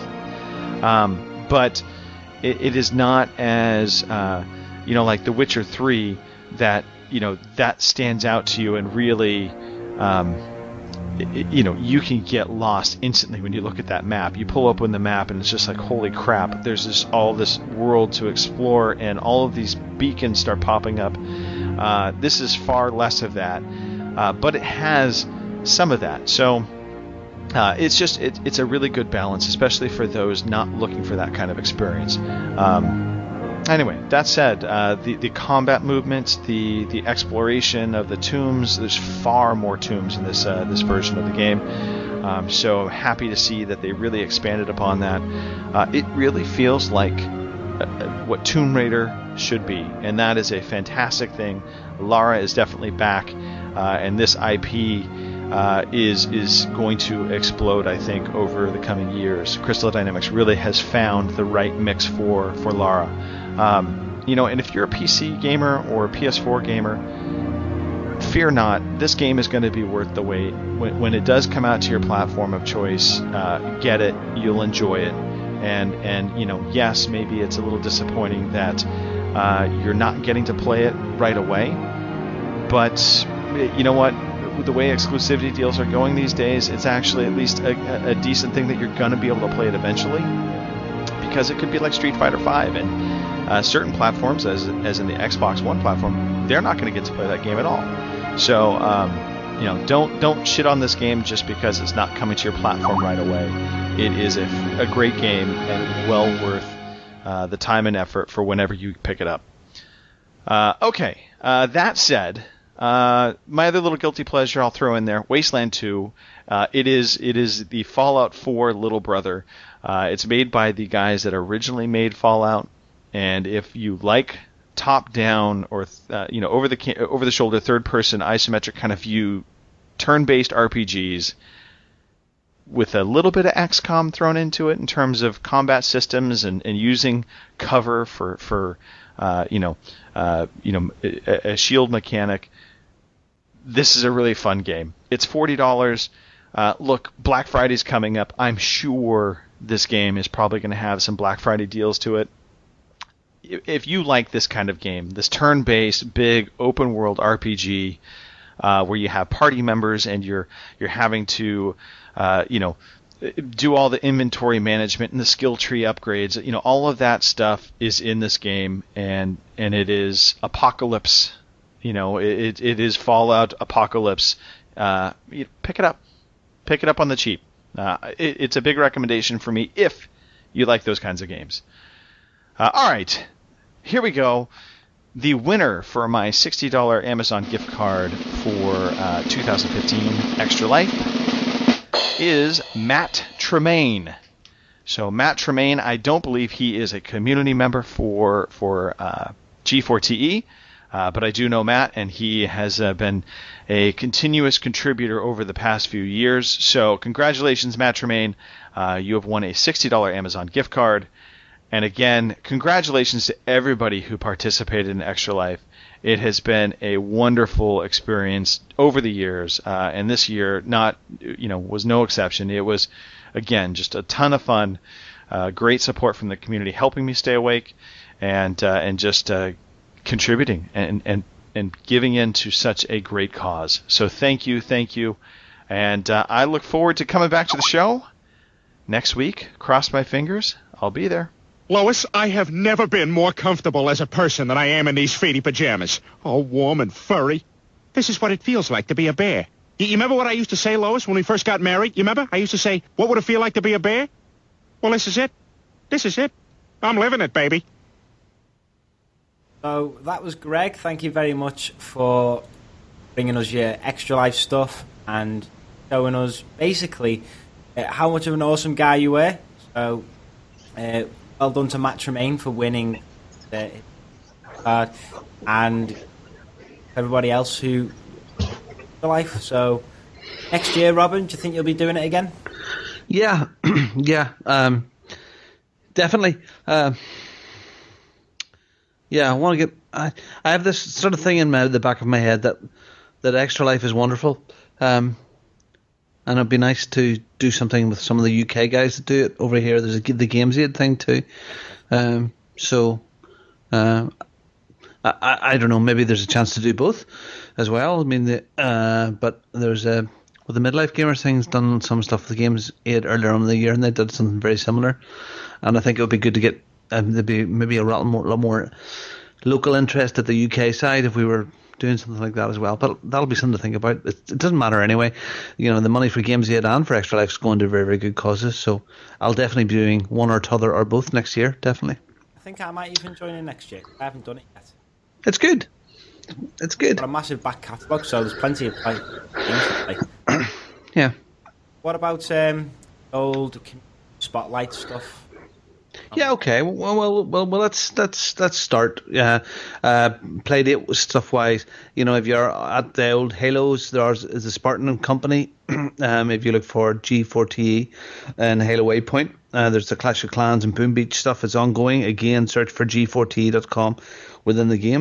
Um, but it, it is not as uh, you know like The Witcher three that you know that stands out to you and really um, it, you know you can get lost instantly when you look at that map. You pull open the map and it's just like holy crap! There's this all this world to explore and all of these beacons start popping up. Uh, this is far less of that, uh, but it has some of that. So uh, it's just it, it's a really good balance, especially for those not looking for that kind of experience. Um, anyway, that said, uh, the the combat movements, the the exploration of the tombs. There's far more tombs in this uh, this version of the game. Um, so happy to see that they really expanded upon that. Uh, it really feels like uh, what Tomb Raider should be, and that is a fantastic thing. Lara is definitely back, uh, and this I P uh, is is going to explode, I think, over the coming years. Crystal Dynamics really has found the right mix for for Lara. Um, you know, and if you're a P C gamer or a P S four gamer, fear not, this game is going to be worth the wait. When, when it does come out to your platform of choice, uh, get it, you'll enjoy it. And, and you know, yes, maybe it's a little disappointing that uh, you're not getting to play it right away. But you know what? With the way exclusivity deals are going these days, it's actually at least a, a decent thing that you're going to be able to play it eventually. Because it could be like Street Fighter five. And uh, certain platforms, as, as in the Xbox One platform, they're not going to get to play that game at all. So, um, you know, don't don't shit on this game just because it's not coming to your platform right away. It is a, a great game and well worth uh, the time and effort for whenever you pick it up. Uh, okay, uh, that said, uh, my other little guilty pleasure I'll throw in there, Wasteland two. Uh, it is it is the Fallout four little brother. Uh, it's made by the guys that originally made Fallout, and if you like top-down or uh, you know over the over the shoulder third-person isometric kind of view turn-based R P Gs with a little bit of X COM thrown into it in terms of combat systems and, and using cover for for uh, you know uh, you know a, a shield mechanic, this is a really fun game. It's forty dollars. Uh, look, Black Friday's coming up. I'm sure this game is probably going to have some Black Friday deals to it. If you like this kind of game, this turn-based, big, open-world R P G, uh, where you have party members and you're you're having to, uh, you know, do all the inventory management and the skill tree upgrades, you know, all of that stuff is in this game, and and it is Apocalypse, you know, it it is Fallout Apocalypse. Uh, you pick it up, pick it up on the cheap. Uh, it, it's a big recommendation for me if you like those kinds of games. Uh, all right, here we go. The winner for my sixty dollars Amazon gift card for uh, two thousand fifteen Extra Life is Matt Tremaine. So Matt Tremaine, I don't believe he is a community member for for uh, G four T E, uh, but I do know Matt, and he has uh, been a continuous contributor over the past few years. So congratulations, Matt Tremaine. Uh, you have won a sixty dollars Amazon gift card. And again, congratulations to everybody who participated in Extra Life. It has been a wonderful experience over the years, uh, and this year not, you know, was no exception. It was, again, just a ton of fun, uh, great support from the community, helping me stay awake, and uh, and just uh, contributing and and and giving in to such a great cause. So thank you, thank you, and uh, I look forward to coming back to the show next week. Cross my fingers, I'll be there.
Lois, I have never been more comfortable as a person than I am in these feety pajamas. All warm and furry. This is what it feels like to be a bear. You, you remember what I used to say, Lois, when we first got married? You remember? I used to say, what would it feel like to be a bear? Well, this is it. This is it. I'm living it, baby.
So that was Greg. Thank you very much for bringing us your Extra Life stuff and showing us basically uh, how much of an awesome guy you were. So, uh, well done to Matt Tremaine for winning the card, and everybody else who the life. So next year, Robin, do you think you'll be doing it again?
Yeah, yeah, um, definitely. Uh, yeah, I want to get. I I have this sort of thing in my, the back of my head that that Extra Life is wonderful, um, and it'd be nice to do something with some of the U K guys that do it over here. There's a, the Games Aid thing too, um, so uh, I, I don't know. Maybe there's a chance to do both as well. I mean, the, uh, but there's a well, the Midlife Gamers thing's done some stuff with the Games Aid earlier on in the year, and they did something very similar. And I think it would be good to get um, there'd be maybe a lot more, lot more local interest at the U K side if we were doing something like that as well. But that'll be something to think about. It, it doesn't matter anyway. You know, the money for Games Aid and for Extra Life is going to very, very good causes. So I'll definitely be doing one or t'other or both next year, definitely.
I think I might even join in next year. I haven't done it yet.
It's good. It's good.
Got a massive back catalogue, so there's plenty of play, games to play.
Yeah.
What about um, old Spotlight stuff?
Yeah, okay. Well, well, well, well. Let's let's let's start. Uh, uh, play date stuff wise. You know, if you're at the old Halos, there's is a Spartan and Company. um, if you look for G four T E and Halo Waypoint, uh, there's the Clash of Clans and Boom Beach stuff. It's ongoing. Again, search for G four T E dot com within the games.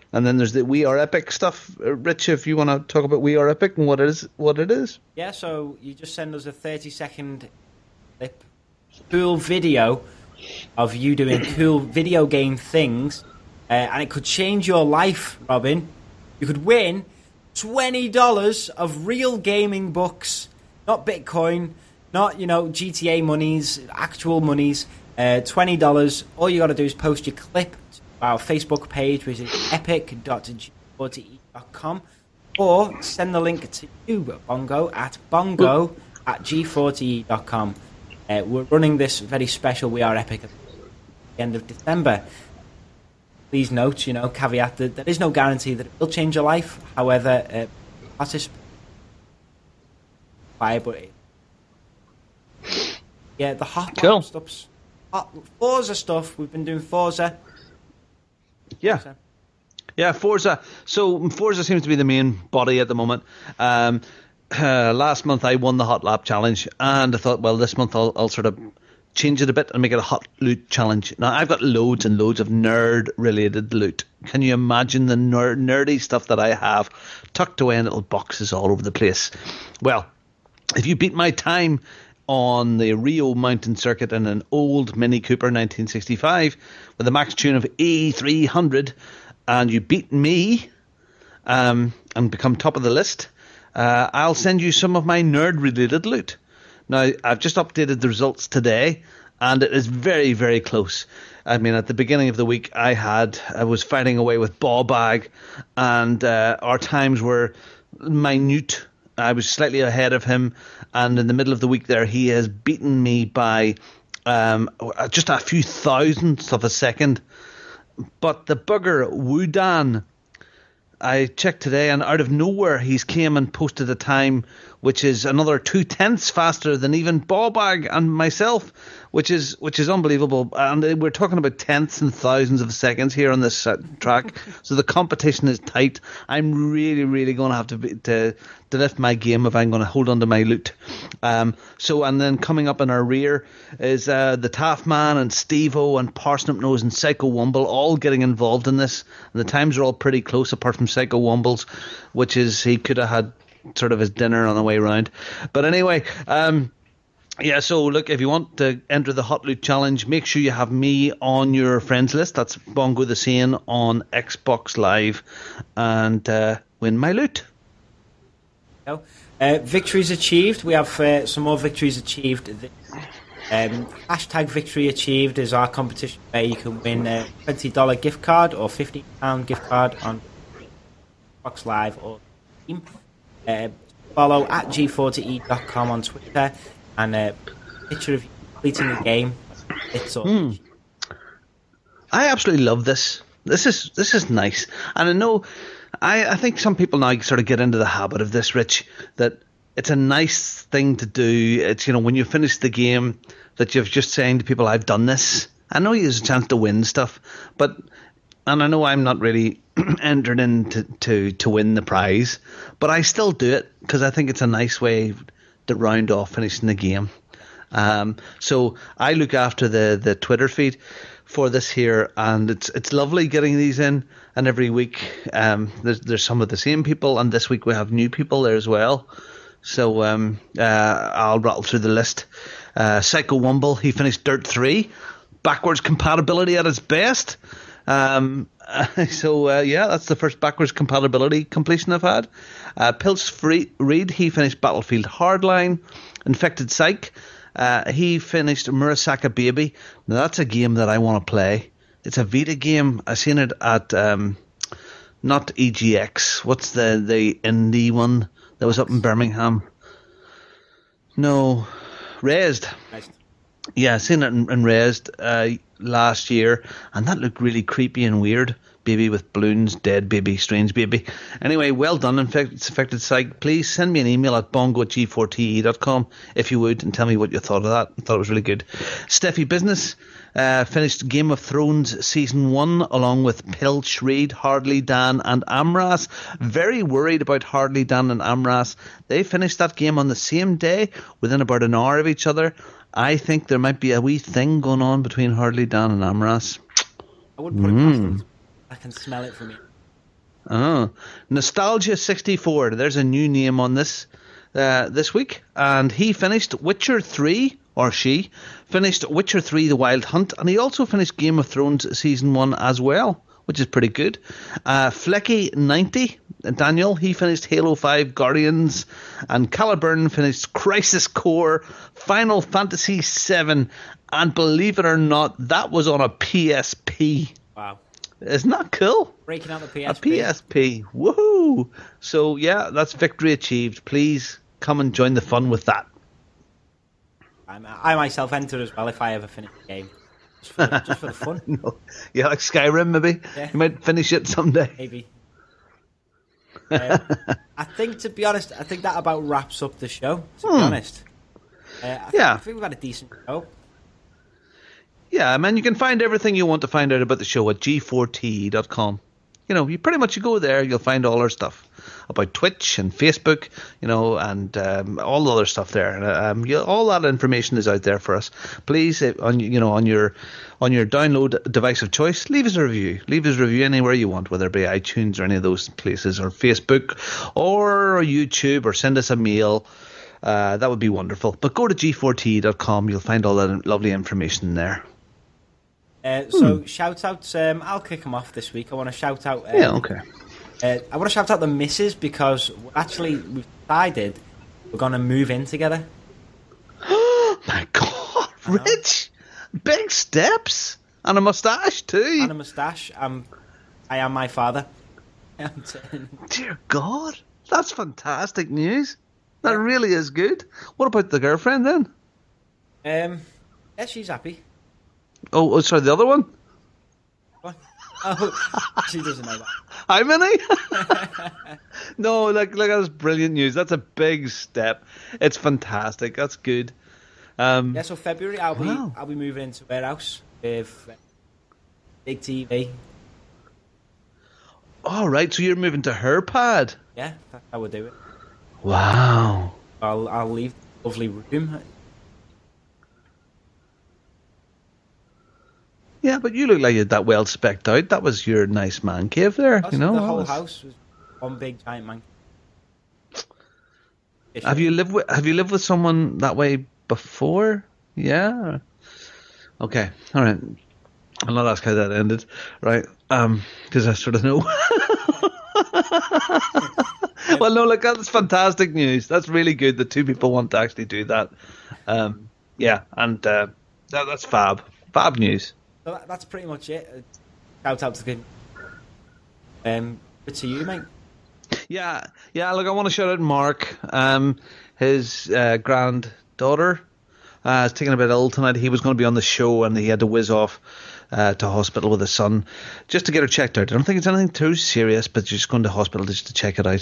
And then there's the We Are Epic stuff. Uh, Rich, if you want to talk about We Are Epic and what it is, what it is.
Yeah, so you just send us a thirty-second clip, cool video of you doing cool video game things, uh, and it could change your life, Robin. You could win twenty dollars of real gaming books, not Bitcoin, not, you know, G T A monies, actual monies. Uh, twenty dollars. All you got to do is post your clip to our Facebook page, which is epic dot g forty e dot com, or send the link to you, Bongo, at bongo at g forty e dot com. Uh, we're running this very special We Are Epic at the end of December. Please note, you know, caveat that there is no guarantee that it will change your life. However, uh, participate. But it, yeah, the hot
cool.
stuff's hot. Forza stuff. We've been doing Forza.
Yeah.
Forza.
Yeah, Forza. So Forza seems to be the main body at the moment. Um, uh, last month I won the Hot Lap Challenge, and I thought, well, this month I'll, I'll sort of change it a bit and make it a hot loot challenge. Now, I've got loads and loads of nerd-related loot. Can you imagine the nerd, nerdy stuff that I have tucked away in little boxes all over the place? Well, if you beat my time on the Rio Mountain Circuit in an old Mini Cooper nineteen sixty-five with a max tune of E three hundred, and you beat me um, and become top of the list, uh, I'll send you some of my nerd-related loot. Now, I've just updated the results today, and it is very, very close. I mean, at the beginning of the week, I had I was fighting away with Ball Bag, and uh, our times were minute. I was slightly ahead of him, and in the middle of the week there, he has beaten me by um, just a few thousandths of a second. But the bugger, Wudan, I checked today, and out of nowhere, he's came and posted a time which is another two tenths faster than even Ballbag and myself, which is which is unbelievable. And we're talking about tenths and thousands of seconds here on this uh, track, so the competition is tight. I'm really, really going to have to, be, to to lift my game if I'm going to hold on to my loot. Um, so, and then coming up in our rear is uh, the Taff Man and Steve-O and Parsnip Nose and Psycho Wumble all getting involved in this. And the times are all pretty close, apart from Psycho Wumble's, which is he could have had sort of his dinner on the way round. But anyway, um, yeah, so look, if you want to enter the Hot Loot Challenge, make sure you have me on your friends list. That's Bongo the Sane on Xbox Live, and uh, win my loot.
Uh, victories achieved. We have uh, some more victories achieved. Um, hashtag victory achieved is our competition where you can win a twenty dollars gift card or fifty pounds gift card on Xbox Live or Steam. Uh, follow at g forty e dot com on Twitter, and a picture of you completing the game. It's all.
Hmm. I absolutely love this. This is this is nice, and I know. I, I think some people now sort of get into the habit of this, Rich, that it's a nice thing to do. It's, you know, when you finish the game, that you're just saying to people, I've done this. I know there's a chance to win stuff, but, and I know I'm not really entered in to, to, to win the prize, but I still do it because I think it's a nice way to round off finishing the game. Um, so I look after the, the Twitter feed for this here, and it's it's lovely getting these in, and every week um, there's there's some of the same people, and this week we have new people there as well. So um, uh, I'll rattle through the list. Uh, Psycho Wumble, he finished Dirt three, backwards compatibility at its best. Um, so uh, yeah, that's the first backwards compatibility completion I've had. Uh, Pilch Free- Reed, he finished Battlefield Hardline. Infected Psych, Uh, he finished Murasaka Baby. Now that's a game that I want to play. It's a Vita game. I seen it at um, not E G X. What's the the indie one that was up in Birmingham? No, Raised.
Nice.
Yeah, I seen it in, in Raised uh, last year, and that looked really creepy and weird. Baby with balloons, dead baby, strange baby. Anyway, well done, Infected, Infected Psych. Please send me an email at bongo at g four t e dot com if you would, and tell me what you thought of that. I thought it was really good. Steffi Business uh, finished Game of Thrones Season one along with Pilch, Reed, Hardly, Dan and Amras. Very worried about Hardly, Dan and Amras. They finished that game on the same day, within about an hour of each other. I think there might be a wee thing going on between Hardly, Dan and Amras.
I wouldn't put it past them. I can smell it from here.
Oh, Nostalgia sixty-four. There's a new name on this uh, this week, and he finished Witcher three, or she finished Witcher three: The Wild Hunt, and he also finished Game of Thrones season one as well, which is pretty good. Uh, Flecky ninety, Daniel, he finished Halo five Guardians, and Caliburn finished Crisis Core, Final Fantasy seven, and believe it or not, that was on a P S P.
Wow.
Isn't that cool?
Breaking out the P S P.
A P S P. Woohoo! So, yeah, that's victory achieved. Please come and join the fun with that.
I'm, I myself enter as well if I ever finish the game. Just for, the, just for the fun.
No. Yeah, like Skyrim, maybe.
Yeah.
You might finish it someday.
Maybe. um, I think, to be honest, I think that about wraps up the show, to
Hmm.
be honest. Uh, I, think,
Yeah.
I think we've had a decent show.
Yeah, I mean, you can find everything you want to find out about the show at G four T dot com. You know, you pretty much you go there, you'll find all our stuff about Twitch and Facebook, you know, and um, all the other stuff there. Um, you, all that information is out there for us. Please, uh, on you know, on your on your download device of choice, leave us a review. Leave us a review anywhere you want, whether it be iTunes or any of those places, or Facebook, or YouTube, or send us a mail. Uh, that would be wonderful. But go to G four T dot com, you'll find all that lovely information there.
Uh, so, shout outs. Um, I'll kick them off this week. I want to shout out. Um,
Yeah, okay.
Uh, I want to shout out the missus because actually we've decided we're going to move in together.
My God, Rich! Big steps! And a moustache, too!
And a moustache. I'm, I am my father. And,
Dear God, that's fantastic news. That really is good. What about the girlfriend, then?
um, yeah, she's happy.
Oh, oh sorry, the other one?
What? Oh, she doesn't know that.
How many? No, like, like that's brilliant news. That's a big step. It's fantastic. That's good. Um,
Yeah, so February I'll be
Wow.
I'll be moving into a warehouse with uh, big T V.
all right, so you're moving to her pad.
Yeah, that's how we'll do it.
Wow.
I'll I'll leave the lovely room.
Yeah, but you look like you're that well specced out. That was your nice man cave there,
That's
you know.
the
that
whole
was-
house was one big giant man.
Have you lived with Have you lived with someone that way before? Yeah. Okay. All right. I'll not ask how that ended, right? Um, because I sort of know. Well, no, look, that's fantastic news. That's really good that two people want to actually do that. Um, yeah, and uh, that, that's fab, fab news.
So that, that's pretty much it. Uh, Shout out to the um, to you, mate.
Yeah, yeah. Look, I want to shout out Mark. Um, his uh, granddaughter uh, is taking a bit ill tonight. He was going to be on the show, and he had to whiz off uh, to hospital with his son just to get her checked out. I don't think it's anything too serious, but she's going to hospital just to check it out.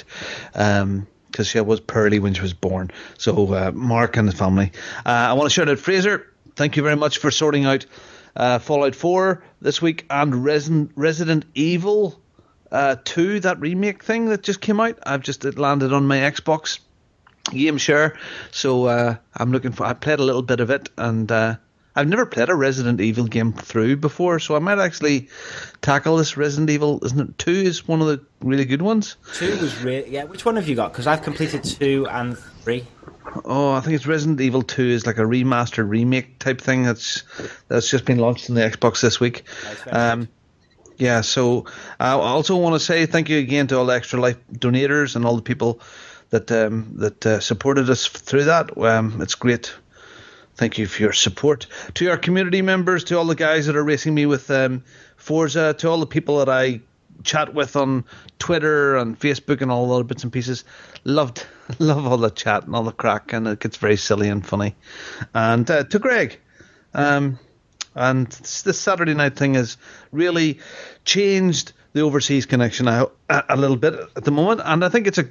Um, because she was poorly when she was born. So uh, Mark and his family. Uh, I want to shout out Fraser. Thank you very much for sorting out uh, Fallout four this week and Resident Resident Evil. Uh, two, that remake thing that just came out. I've just it landed on my Xbox game share, so uh, I'm looking for. I played a little bit of it, and uh, I've never played a Resident Evil game through before, so I might actually tackle this Resident Evil. Isn't it? Two is one of the really good ones.
Two was really yeah. Which one have you got? Because I've completed two and three.
Oh, I think it's Resident Evil two is like a remastered remake type thing that's that's just been launched on the Xbox this week.
That's very
Um,
good.
Yeah, so I also want to say thank you again to all the Extra Life donators and all the people that um, that uh, supported us through that. Um, it's great. Thank you for your support. To our community members, to all the guys that are racing me with um, Forza, to all the people that I chat with on Twitter and Facebook and all the other bits and pieces. Loved, love all the chat and all the crack, and it gets very silly and funny. And uh, to Greg, um, and this Saturday night thing has really changed the overseas connection a, a little bit at the moment, and I think it's a,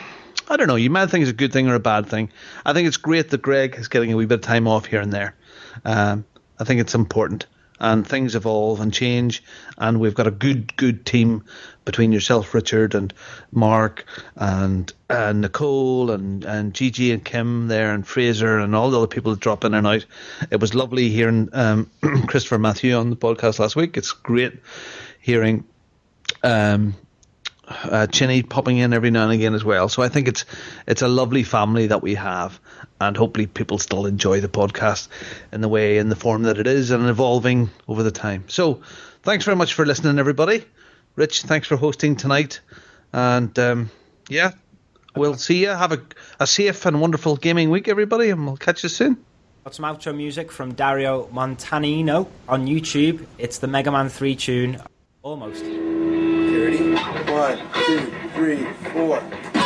I don't know, you might think it's a good thing or a bad thing. I think it's great that Greg is getting a wee bit of time off here and there. Um, I think it's important, and things evolve and change, and we've got a good, good team between yourself, Richard, and Mark, and uh, Nicole, and, and Gigi and Kim there, and Fraser, and all the other people that drop in and out. It was lovely hearing um, Christopher Matthew on the podcast last week. It's great hearing um, uh, Chinny popping in every now and again as well. So I think it's it's a lovely family that we have, and hopefully people still enjoy the podcast in the way, in the form that it is, and evolving over the time. So thanks very much for listening, everybody. Rich, thanks for hosting tonight, and um, yeah, we'll see you. Have a, a safe and wonderful gaming week, everybody, and we'll catch you soon.
Got some outro music from Dario Montanino on YouTube. It's the Mega Man three tune, Almost.
Ready? One, two, three, four.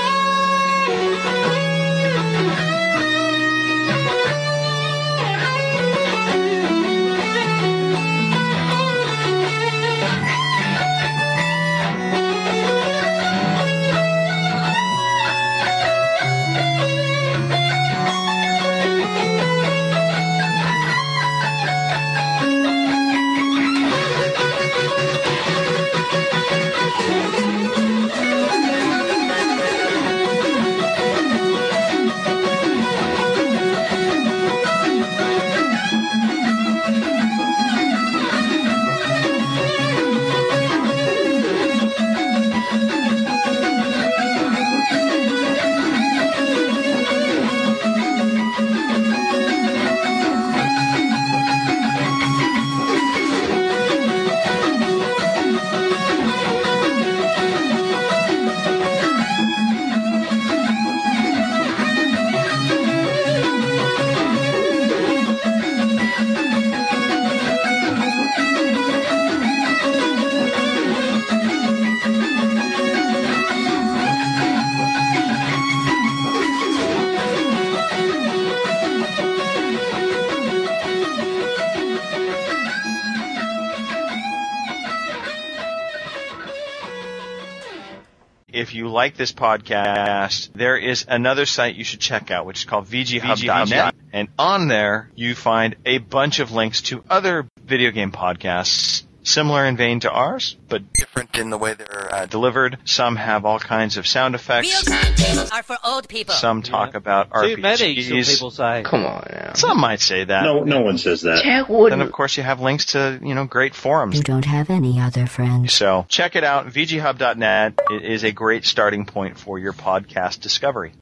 If you like this podcast, there is another site you should check out, which is called V G hub dot net. And on there, you find a bunch of links to other video game podcasts similar in vein to ours, but different in the way they're uh, delivered. Some have all kinds of sound effects.
Real games are for old people.
Some talk
Yeah.
about R P Gs.
Too many, some people say.
Come on now.
Some might say that.
No, no one says that.
Then, of course, you have links to, you know, great forums.
You don't have any other friends.
So check it out. V G hub dot net is a great starting point for your podcast discovery.